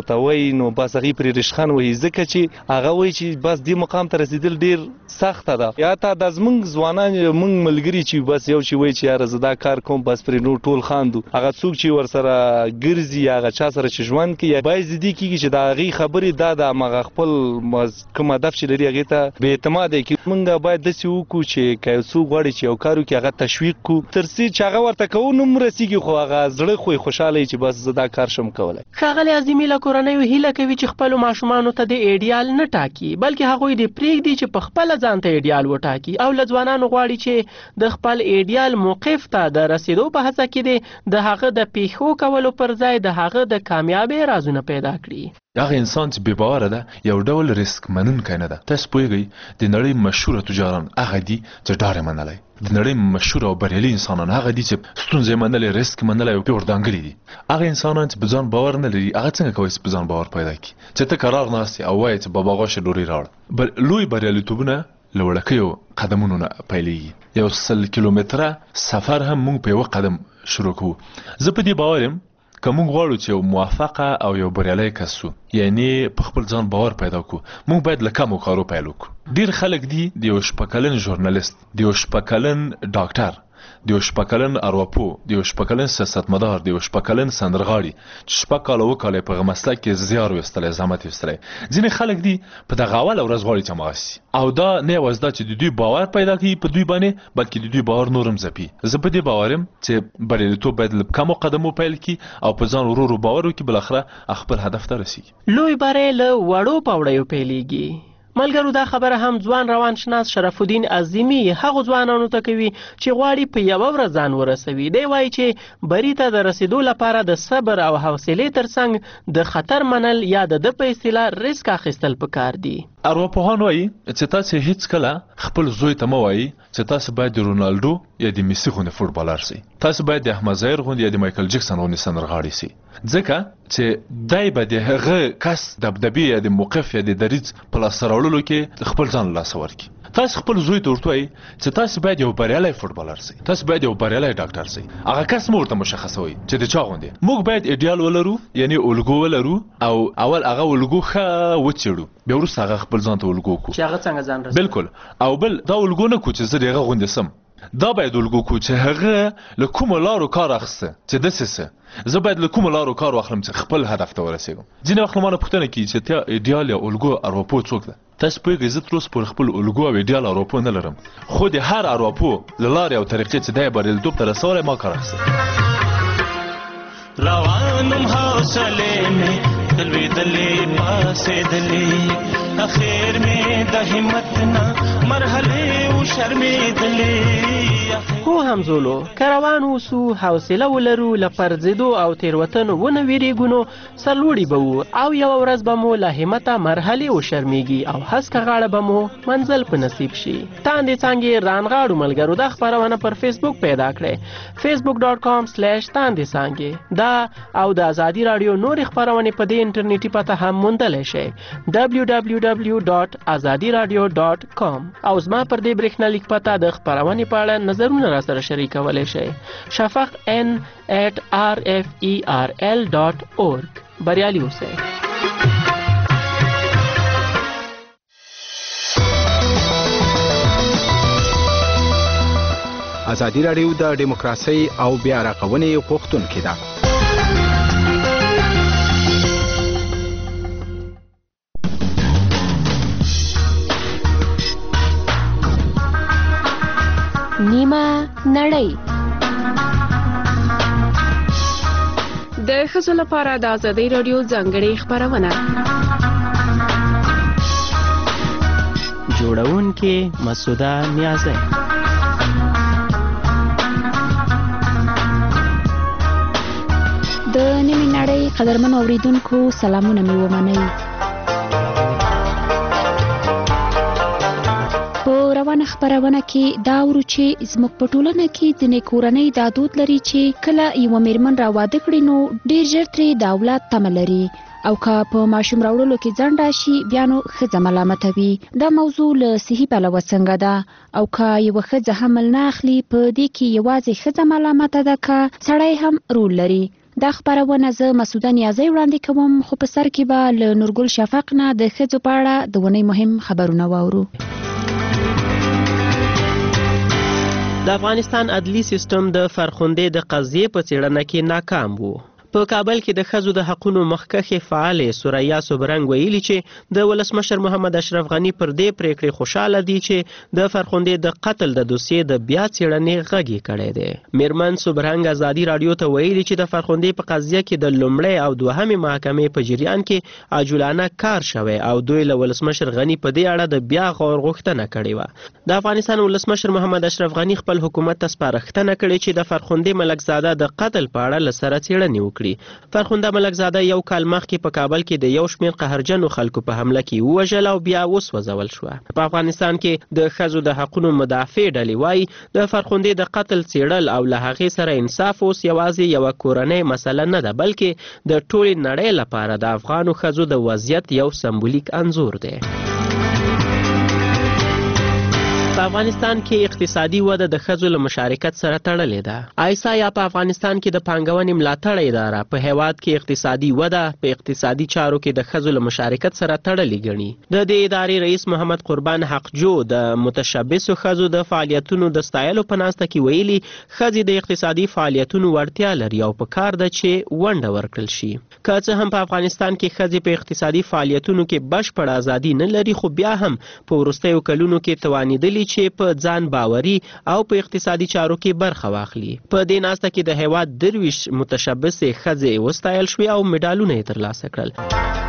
ورته وایي نو بس هغې پرې رشخان وهي ځکه چې هغه وایي چې بس دې مقام ته رسېدل ډېر سخته ده. یا تا دا زمونږ ځوانان مونږ ملګري چې بس یو چې وایي چې یاره زه دا کار کوم بس پرې نور ټول خاندو. هغه څوک چې ورسره ګرځي هغه چا سره چې ژوند کوي باید دې کېږي چې د هغې خبرې دا د همغه خپل کوم هدف چې لري هغې ته بې اعتماده کړي. مونږ باید داسې وکړو چې که یو څوک غواړي چې یو کار وکړي هغه تشویق کړو تر څو چې هغه ورته کوو نو هم رسېږي خو هغه زړه خو یې خوشحاله وي چې بس زه دا کار شم کولی. ښاغلي عظیمي له کورنیو هیله کوي چې خپلو ماشومانو ته د ایډیال نه ټاکي بلکې هغوی دې پرېږدي چې په خپله ځان ته ایډیال وټاکي او له ځوانانو غواړي چې د خپل ایډیال موقف ته د رسېدو په هڅه کې دې د هغه د پیښو کولو پر ځای د هغه د کامیابۍ رازونه پیدا کړي. هغه انسان چې بې باوره ده یو ډول ریسک منونکی نه ده. تاسو پوهېږئ د نړۍ مشهوره تجاران هغه دي چې ډار یې منلی. د نړۍ مشهوره او بریالي انسانان هغه دي چې ستونزې منلی ریسک منلی او پې ورډانګلي دي. هغه انسانان چې په ځان باور نه لري هغه څنګه کولی چې په ځان باور پیدا کړي چې ته قرار ناست یې او وایې چې بابا غوښې ډوډۍ راوړه. لوی بریالیتوبونه له وړکیو قدمونو نه پیلېږي. یو سل کیلومتره سفر هم موږ په یوه قدم شروع کوو. زه په دې باور یم که موږ غواړو چې یو موفقه او یو بریالی کس شو یعنی په خپل ځان باور پیدا کړو موږ باید له کمو کارو پیل وکړو. ډېر خلک دي د یو شپږ کلن ژورنالیست د یو شپږ کلن ډاکټر د یو شپږ کلن ارواپوه د یو شپږ کلن سیاستمدار د یو شپږ کلن سندرغاړي چې شپږ کاله اووه کاله یې په هغه مسلک کې زیار ویستلی زحمت ویستلی. ځینې خلک دي په دغه اوله ورځ غواړي چې همغه سي او دا نه یوازې دا چې د دوی باور پیدا کوي په دوی باندې بلکې د دوی باور نور هم ځپي. زه په دې باور یم چې بریالیتوب باید له کمو قدمو پیل کړي او په ځان ورو ورو باور وکړي بالاخره خپل هدف ته رسېږي. لوی بری له وړو پوړیو پیلېږي. ملګرو دا خبره هم ځوان روانشناس شرف الدین عظیمي هغو ځوانانو ته کوي چې غواړي په یوه ورځ ځان ورسوي. دی وایي چې بري ته د رسېدو لپاره د صبر او حوصلې ترڅنګ د خطر منل یا د ده په اصطلاح ریسک اخیستل پکار دي. ارواپوهان وایي چې تاسې هیڅکله خپل زوی ته مه وایي چې تاسې باید د رونالډو یا د میسي غوندې فوټبالر سئ. تاسې باید د احمد ظاهر غوندې یا د مایکل جکسن غوندې سندرغاړي سئ ځکه چې دی به د هغه کس دبدبې یا د موقف یا د دریځ په لاسته راوړلو کې خپل ځان له لاسه ورکړي. تاسې خپل زوی ته ورته وایي چې تاسې باید یو بریالی فوټبالر سئ تاسې باید یو بریالی ډاکټر سئ. هغه کس مو ورته مشخصوئ چې د چا غوندې. موږ باید ایډیال ولرو یعنی الګو ولرو او اول هغه الګو ښه وڅېړو بیا وروسته هغه خپل ځان ته الګو کړو چې هغه څنګه ځان رسوي. بلکل. او بل دا الګو نه کړو چې زه د هغه غوندې سم. دا باید الګو کړو چې هغه له کومو لارو کار اخیسته چې داسې څه زه باید له کومو لارو کار واخلم چې خپل هدف ته ورسېږم. ځینې وخت له ما نه پوښتنه کوي چې تا ایډیال یا الګو ارواپوه څوک ده. تاسو پوهېږئ زه تر اوسه پورې خپل الګو او ایډیال ارواپوه نه لرم خو د هر ارواپوه له لارې او طریقې چې دی بریالیتوب ته رسولی ما کار اخیستی. روانم حوصلې مې تلوېدلې پاسېدلې اخر مې د همت نه مرحلې وشرمېدلې. هو همزولو که روان اوسو حوصله ولرو له پرځېدو او تېروتنو ونه ویرېږو نو سرلوړي به وو او یوه ورځ به مو له همته مرحلې وشرمېږي او هسکه غاړه به مو منزل په نصیب شي. تاندې څانګې رانغاړو ملګرو دا خپرونه پر فیسبوک پیدا کړئ فیسبوک ډاټ کام سلیش تاندې څانګې. دا او د ازادي راډیو نورې خپرونې په دې انټرنیټي پته هم موندلی شئ ډبلیو ډبلیو ډبلیو ډاټ ازادي راډیو ډاټ کام. او زما پر دې برېښنالیک پته د خپرونې په اړه نظرونه را سره شریکولی شئ شفق ان ایٹ آر ایف ای آر ایل ډاټ اورګ. بریالي اوسئ. ازادي راډیو د دیموکراسۍ او بیا رغونې غوښتونکې ده. نیمه نړۍ د ښځو لپاره د ازادي راډیو ځانګړې خپرونه جوړونکې مسعوده نیازی. د نیمه نړۍ قدرمن اوریدونکو سلامونه مې ومنئ. روانه خبرونه کې دا ورو چې زموږ په ټولنه کې ځینې کورنۍ دا دود لري چې کله یوه میرمن را واده کړي نو ډېر ژر ترې د اولاد تمه لري او که په ماشوم راوړلو کې ځنډ راشي بیا نو ښځه ملامته وي. دا موضوع له صحي پلوه څنګه ده او که یوه ښځه حمل نه اخلي په دې کې یوازې ښځه ملامته ده که سړی هم رول لري؟ دا خبرونه زه مسعوده نیازی وړاندې کوم، خو په سر کې به له نورګل شفق نه د ښځو په اړه د ونې مهم خبرونه واورو. د افغانستان عدلی سیستم د فرخندې د قضیې په څېړنه کې ناکام وو. په کابل کې د ښځو د حقونو مخکښې فعالې سوریا سوبرنګ ویلي چې د ولسمشر محمد اشرف غني پر دې پریکړې خوشاله دي چې د فرخندې د قتل د دوسیې د بیا څېړنې غږ یې کړی دی. میرمن سوبرنګ ازادي راډیو ته ویلي چې د فرخندې په قضیه کې د لومړۍ او دوهمې محکمې په جریان کې عاجلانه کار شوی او دوی له ولسمشر غني په دې اړه د بیا غور غوښتنه کړې وه. د افغانستان ولسمشر محمد اشرف غني خپل حکومت ته سپارښتنه کړې چې د فرخندې ملکزاده د قتل په اړه له سره څېړنې وکړي. فرخنده ملکزاده یو کال مخکې په کابل کې د یو شمېر قهرجنو خلکو په حمله کې ووژل او بیا وسوځول شوه. په افغانستان کې د ښځو د حقونو مدافع ډلې وایي د فرخندې د قتل څېړل او له هغې سره انصاف اوس یوازې یوه کورنۍ مسله نه ده، بلکې د ټولې نړۍ لپاره د افغانو ښځو د وضعیت یو سمبولیک انځور دی. په افغانستان کې اقتصادي وده د ښځو له مشارکت سره تړلې ده. آیسا یا په افغانستان کې د پانګونې ملاتړ اداره په هیواد کې اقتصادي وده په اقتصادي چارو کې د ښځو له مشارکت سره تړلې ګڼي. د دې ادارې رئیس محمد قربان حقجو د متشبثو ښځو د فعالیتونو د ستایلو په ناسته کې ویلي ښځې د اقتصادي فعالیتونو وړتیا لري او پکار ده چې ونډه ورکړل شي. که څه هم په افغانستان کې ښځې په اقتصادي فعالیتونو کې بشپړه ازادي نه لري، خو بیا هم په وروستیو کلونو کې توانېدلي چې په ځان باوري او په اقتصادي چارو کې برخه واخلي. په دې ناسته کې د هیواد درویش متشبثې ښځې وستایل شوې او مډالونه یې ترلاسه کړل.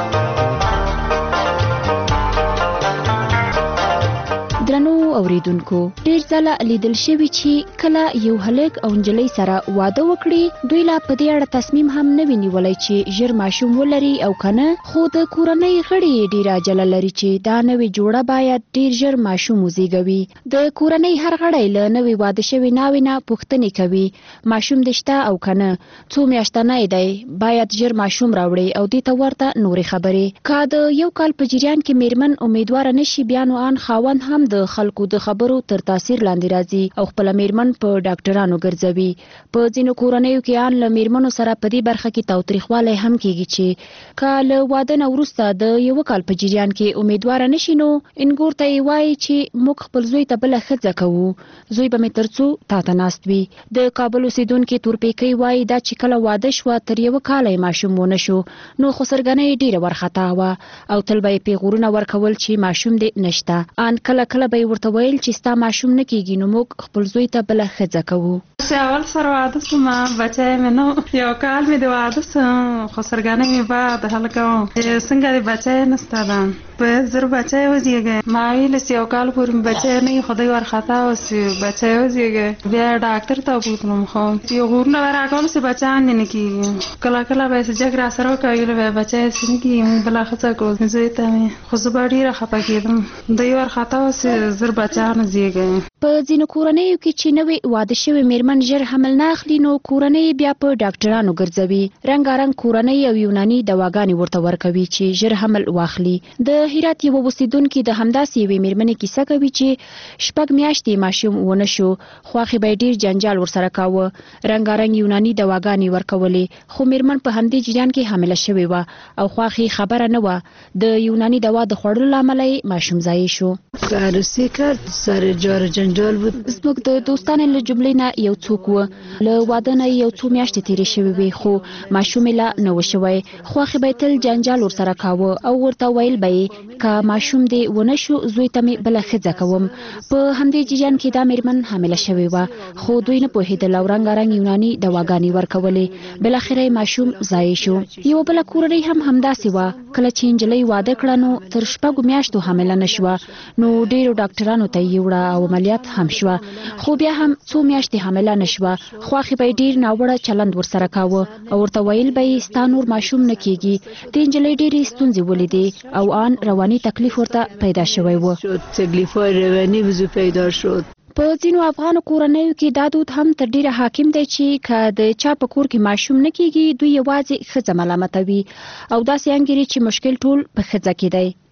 درنو اوریدونکو، ډیر ځله لیدل شوي چې کله یو هلک او نجلۍ سره واده وکړي، دوی لا په دې اړه تصمیم هم نه وي نیولی چې ژر ماشوم ولري او کنه، خو د کورنۍ غړي ډیره عجله لري چې دا نوې جوړه باید ډیر ژر ماشوم وزیږوي. د کورنۍ هر غړی له نوې واده شوي ناوې نه پوښتنې کوي ماشوم دې شته او کنه، څو میاشتنی دی، باید ژر ماشوم راوړي او دې ته ورته نورې خبرې. که د یو کال په جریان کې میرمن امیدواره نشي، بیا نو آن خاوند هم د خلکو د خبرو تر تاثیر لاندې راځي او خپل میرمن په ډاکټرانو ګرځوي. په ځینو کورنیو کې آن له میرمنو سره په دې برخه کې تاوتریخوالی هم کیږي چې که له واده نه وروسته د یو کال په جریان کې امیدواره نشي، نو انګور ته یې وایي چې موږ خپل زوی ته بله ښځه کوو، زوی به مې تر څو تا ته ناست وي. د کابل اوسیدونکې تورپیکۍ وایي دا چې کله واده شوه تر یوه کاله یې ماشوم ونه شو، نو خسرګنۍ ډیره ورخطا وه او تل به یې پیغورونه ورکول چې ماشوم دې نشته. آن کله کله به یې ورته ویل چې ستا ماشوم نه کیږي، نو موږ خپل زوی ته بله ښځه کوو. اول سره واده شوم، بچی مې نو یو کال مې د واده شو، خسرګنۍ مې بعد هلکه وم څنګه د بچی نسته ده، باید زر بچی وزیږی. ما ویل چې یو کال پورې مې بچی نه وي، خدای ورخطا اوسي بچی وزیږی. بیا ډاکټر ته وبوتلم، خو پیغورونه به راکول چې بچیان دې نه کیږي. کله کله به یې څه جګ راسره وکوي، به یې بچی یې نه کیږي، موږ بله ښځه کړو زوی ته مې، خو زه به ډېره خفه کېدم، دوی ورخطا اوسي زر بچیان وزیږی. په ځینو کورنیو کې چې نوې واده شوې میرمن ژر حمل نه اخلي، نو کورنۍ بیا په ډاکټرانو ګرځوي. رنګارنګ کورنۍ او یوناني دواګانې ورته ورکوي چې ژر حمل واخلي. د هرات یوه اوسیدونکي د همداسې یوې میرمنې کیسه کوي چې شپږ میاشتې ماشوم ونه شو، خواښې به یې ډېر جنجال ورسره کاوه. رنګارنګ یوناني دواګانې ورکولې، خو میرمن په همدې جریان کې حامله شوې وه او خواښې خبره نه وه. د یوناني دوا د خوړلو له امله یې ماشوم ضایع شو. عروسی کرد، سر جار جنجال بود. زموږ د دوستانو له جملې نه یو څوک و، له واده نه یو څو میاشتې تېرې شوې وې، خو ماشوم یې لا نه و شوی. خواښې به یې تل جنجال ورسره کاوه او ورته ویل به یې که ماشوم دې ونه شو، زوی ته مې بله ښځه کوم. په همدې جریان کې دا میرمن حامله شوې وه، خو دوی نه پوهېدل او رنګارنګ یوناني دواګانې ورکولې. بالاخره یې ماشوم ضایع شو. یوه بله کورنۍ هم همداسې وه، کله چې نجلۍ واده کړه نو تر شپږو میاشتو حامله نه شوه، نو ډېرو ډاکټرانو ته یې وړه او عملیات هم شوه، خو بیا هم څو میاشتې حامله نه شوه. خواښې به یې ډېر ناوړه چلند ورسره کاوه او ورته ویل به یې ستا نور ماشوم نه کیږي. د نجلۍ ډېرې ستونزې ولیدې او آن رواني تکلیف ورته پیدا شوی و. تکلیف‌های رواني وزو پیدا شد. په ځینو افغانو کورنیو کې دا دود هم تر ډیره حاکم دی چې که د چا په کور کې ماشوم نه کیږي، دوی یوازې ښځه ملامتوي او داسې انګیري چې مشکل ټول په ښځه کې دی.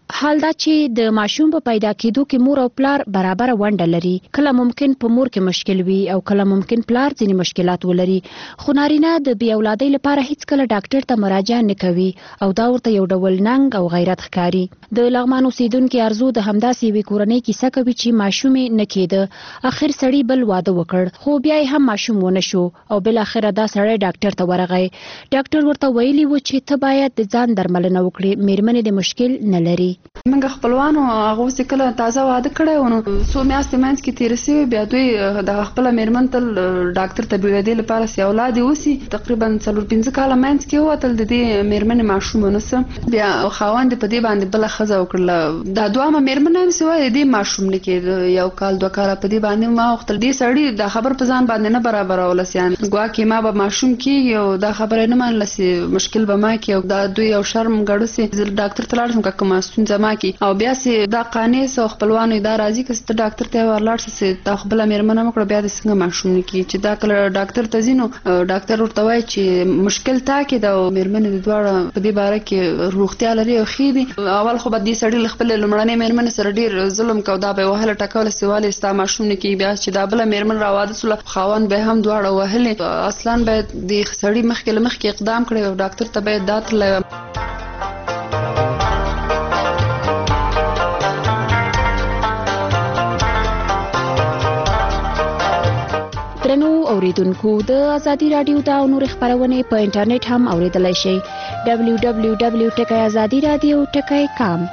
حال دا چې د ماشوم په پیدا کېدو کې مور او پلار برابر ونډه لري. کله ممکن په مور کې مشکل وي او کله ممکن پلار ځینې مشکلات ولري، خو نارینه د بې اولادۍ لپاره هیڅ کله ډاکټر ته مراجعه نه کوي او دا ورته یو ډول ننګ او غیرت ښکاري. د لغمان اوسیدونکي ارزو د همداسې یوې کورنۍ کیسه کوي چې ماشوم یې نه کېده، اخر سړي بل واده وکړ خو بیا یې هم ماشوم ونه شو او بالاخره دا سړی ډاکټر ته ورغی. ډاکټر ورته ویلي و چې ته باید د ځان درملنه وکړې، میرمنې د مشکل نه لري. منګه خپلوانو هغه اوس کله تازه واده کړی و نو څو میاشتې منځ کې تېرې سوې، بیا دوی د خپله میرمن تل ډاکټر ته بېولادې لپاره چې اولاد یې اوسي تقریبا څلور پنځه کاله منځ کې ووتل، د دې میرمنې ماشوم ونه څه، بیا خاوند یې په دې باندې بله ښځه وکړله. دا دوهمه میرمن هم چې وایي د دې ماشوم نه کېده، یو کال دوه کاله په دې باندې ما وختل. دې سړي دا خبر په ځان باندې نه برابرولس، یعنې ګواکې ما به ماشوم کېږي او دا خبره یې نه منله چې مشکل به ما کړي او دا دوی یو شرم ګډو چې زه ډاکټر ته لاړ شم که کومه ستونزه ما کړي او بیا چې دا قانع سه او خپلوانو دا راځي که ته ډاکټر ته ورلاړ شې چې تا خو بله میرمنه مه کړه بیا دې څنګه ماشوم نه کړي، چې دا کله ډاکټر ته ځي نو ډاکټر ورته وایي چې مشکل تا کې ده او میرمنې د دواړه په دې باره کې روغتیا لري او ښې دي. اول خو به دې سړي له خپلې لومړنۍ میرمنې سره ډېر ظلم کو، دا به یې وهله ټکوله چې ولې ستا ماشوم نه کړي. بیا چې دا بله میرمن راواده سوله خاوند به هم دواړه وهلې. اصلا باید د سړي مخکې له مخکې اقدام کړی او ډاکټر ته باید دا تللی. درنو اوریدونکو، د ازادي رادیو دا او نور خبرونه په انټرنیټ هم اوریدلای شئ. دبلیو دبلیو دبلیو ټکی ازادي رادیو ټکی کام.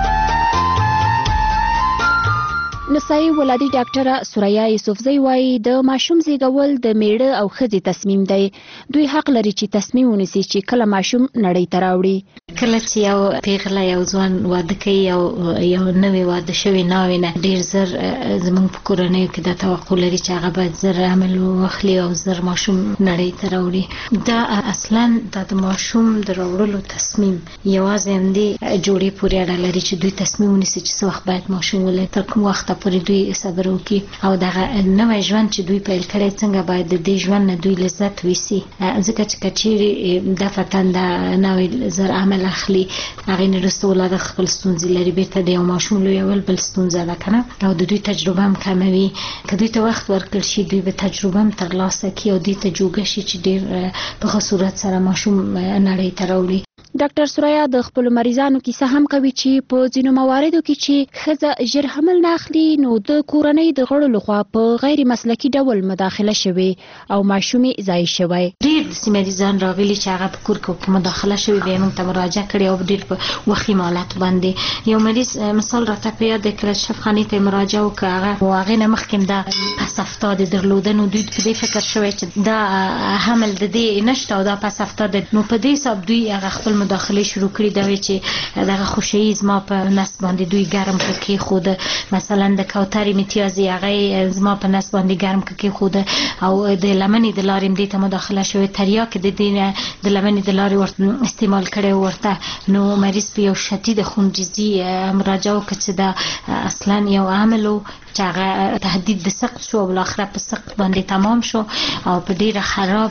نسایي ولادي ډاکټره سوریا یوسفزۍ وایي د ماشوم زیږول د میړه او ښځې تصمیم دی. دوی حق لري چې تصمیم ونیسي چې کله ماشوم نړۍ ته راوړي. کله چې یو پیغله یو ځوان واده کوي او یو نوې واده شوې ناوې نه ډېر زر زموږ په کورنیو کې دا توقع لري چې هغه باید زر حمل واخلي او زر ماشوم نړۍ ته راوړي. دا اصلا دا د ماشوم د راوړلو تصمیم یوازې همدې جوړې پورې اړه لري چې دوی تصمیم ونیسي چې څه وخت باید ماشوم ولري، تر کوم وخته پورې دوی صبر وکړي او دغه نوی ژوند چې دوی پیل کړی څنګه باید د دې ژوند نه دوی لذت ویسي. ځکه چې که چیرې دا فتن د نوې زر عمل اخلي هغې نه وروسته ولاده خپل ستونزې لري، بیرته د یو ماشوم لویول بل ستونزه ده که نه، او د دوی تجربه هم کموي. که دوی ته وخت ورکړل شي دوی به تجربه هم ترلاسه کړي او دوی ته جوګه شي چې ډېر په ښه صورت سره ماشوم نړۍ ته راوړي. ډاکټر سوریا د خپل مریضانو کیسه هم کوي چې په ځینو مواردو کې چې ښځه ژر حمل نه اخلي نو د کورنۍ د غړو لخوا په غیر مسلکي ډول مداخله شوې او ماشوم یې ضایع شوی. ډېر داسې مریضان راغلي چې هغه په کور کې مداخله شوې بیا موږ ته مراجعه کړې او ډېر په وخیم حالت باندې. یو مریض مثال راته په یاد دی کله چې شفاخانې ته یې مراجعه وکړه هغه هغې نه مخکې دا پس افتاد درلوده نو دوی په دې فکر شوی چې دا حمل د دې نشته او دا پس افتاد نو په دې حساب دوی هغه خپل مداخله شروع کړي دا وی چې دغه خوشی زما په نس باندې دوی ګرم کې خود مثلا د کوترې امتیازي هغه زما په نس باندې ګرم کې خود او د لمنې د لارې دې ته مداخله شوی تریاک د دې د لمنې د لارې ورته استعمال کړي ورته نو مریض په یو شدید خونریزي مراجعه وکړه چې دا اصلا یو عامل چې هغه تهدید د سقط شو او بالاخره په سقط باندې تمام شو او په ډیره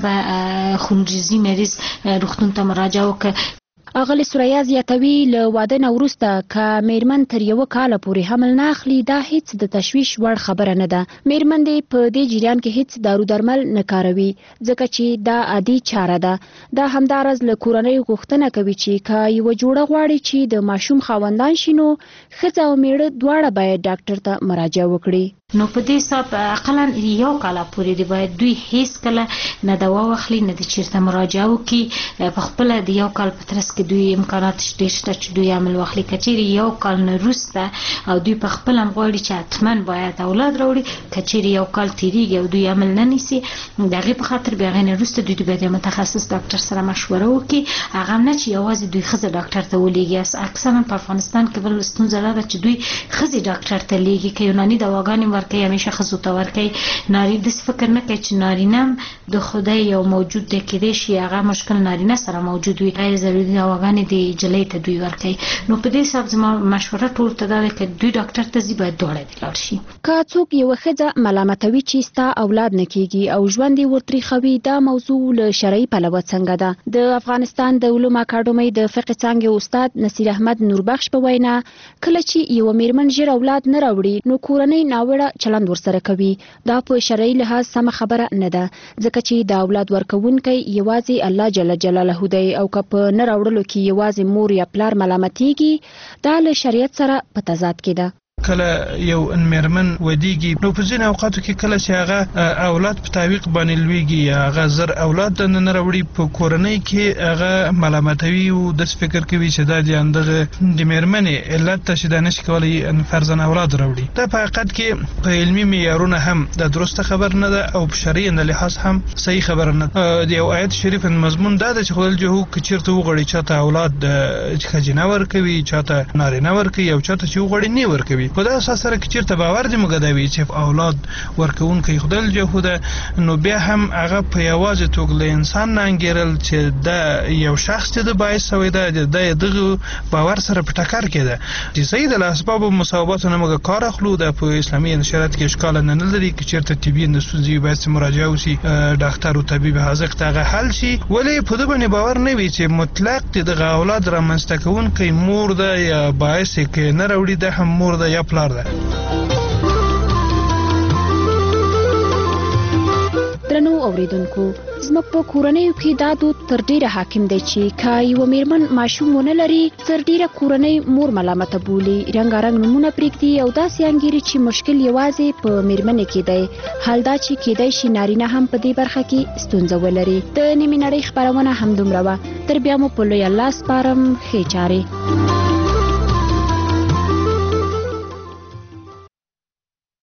خرابه خونریزي مریض روغتون ته مراجعه وکړه. اغلی سوریا زیاتوي له واده نه وروسته که میرمن تر یو کال پورې حمل نه اخلي دا هیڅ د تشویش وړ خبره نه ده. میرمن دې په دې جریان کې هیڅ دارو درمل نه کاروي ځکه چې دا عادي چاره ده. دا همدارز له کورنۍ غوښتنه کوي چې که یوه جوړه غواړي چې د ماشوم خاوندان شي نو ښځه او میړه دواړه باید ډاکټر ته مراجعه وکړي. نو په دې حساب اقلا یو کال پورې دی باید دوی هیڅ کله نه دوا واخلي نه د چیرته مراجعه وکړي. په خپل د یو کال په ترڅ کې دوی امکانات شته چې دوی عمل واخلي. کچېرې یو کال نه وروسته او دوی په خپل هم غواړي چې حتما باید اولاد راوړي کچېرې یو کال تیریږي او دوی عمل نه نیسي د هغې په خاطر بیا هغې نه وروسته دوی باید یو متخصص ډاکټر سره مشوره وکړي. هغه هم نه چې یوازې دوی ښځه ډاکټر ته ولېږي. اکثرا په افغانستان کې بل ستونزه دا ده چې دوی ښځې ډاکټر ته لیږي که یوناني دواګانې ورکوي همیشه ښځو ته ورکوي ناري داسې فکر نه کوي چې نارینه د خدای یو موجود دی کیدای شي هغه مشکل نارینه سره موجود وي غیر ضروري دواګانې د جلۍ ته دوی ورکوي نو په دې حساب زما مشوره ټول ته دا ده چې دوی ډاکټر ته ځي باید دواړه دې لاړ شي که څوک یوه ښځه ملامتوي چې ستا اولاد نه کیږي او ژوند یې ورتریخوي دا موضوع له شرعي پلوه څنګه ده د افغانستان د علومو اکاډمۍ د فقه څانګې استاد نصیر احمد نوربخش په وینا کله چې یوه میرمن ژر اولاد نه راوړي نو کورنۍ ناوړه چلند ورسره کوي دا په شرعي لحاظ سمه خبره نه ده ځکه چې د اولاد ورکوونکی یوازې الله جل جلاله دی او که په نه راوړلو کې یوازې مور یا پلار ملامتېږي دا له شریعت سره په تضاد کې ده کله یو میرمن ودیږي نو په ځینې اوقاتو کې کله چې هغه اولاد په تعویق باندې لویږي یا هغه زر اولاد د نه راوړي په کورنۍ کې هغه ملامتوي او داسې فکر کوي چې دا د همدغه د میرمنې علت ته چې دا نشي کولی فرضاً اولاد راوړي دا په حقیقت کې په علمي معیارونه هم د درسته خبر نه ده او په شرعي لحاظ هم صحیح خبره نه ده د یو آیت شریف مضمون دا ده چې خدای جل که چېرته وغواړي چاته اولاد ښځینه ورکوي چاته نارینه ورکوي او چاته چې وغواړي نه ورکوي په دا اساس سره چې چیرته باور دې موږ دا وي چې اولاد ورکوونکی خدای جهوده نو بیا هم هغه په یوازې توګه له انسان نه انګیرل چې دا یو شخص چې د باعث شوی دا د دغه باور سره په ټکر کې ده چې صحیح د اسباب مساوات نه موږ کار اخلو د په اسلامي شریعت کې اشکال نه لري چې چیرته طبي نسوزي باید مراجعه وشي ډاکټر او طبيب حاضر ته حل شي ولې په دې باندې باور نه وي چې مطلق د اولاد رامنځته کوونکی مور ده یا باعث کې نه راوړي ده هم مور ده یا پلار ده درنو اوریدونکو زموږ په کورنیو کې دا دود تر ډیره حاکم دی چې که یوه میرمن ماشوم ونه لري تر ډیره کورنۍ مور ملامته بولي رنګارنګ نومونه پرېږدي او داسې انګیري چې مشکل یوازې په میرمنې کې دی حال دا چې کیدای شي نارینه هم په دې برخه کې ستونزه ولري د نیمې نړۍ خپرونه همدومره وه تر بیا مو په لوی الله سپارم ښې چارې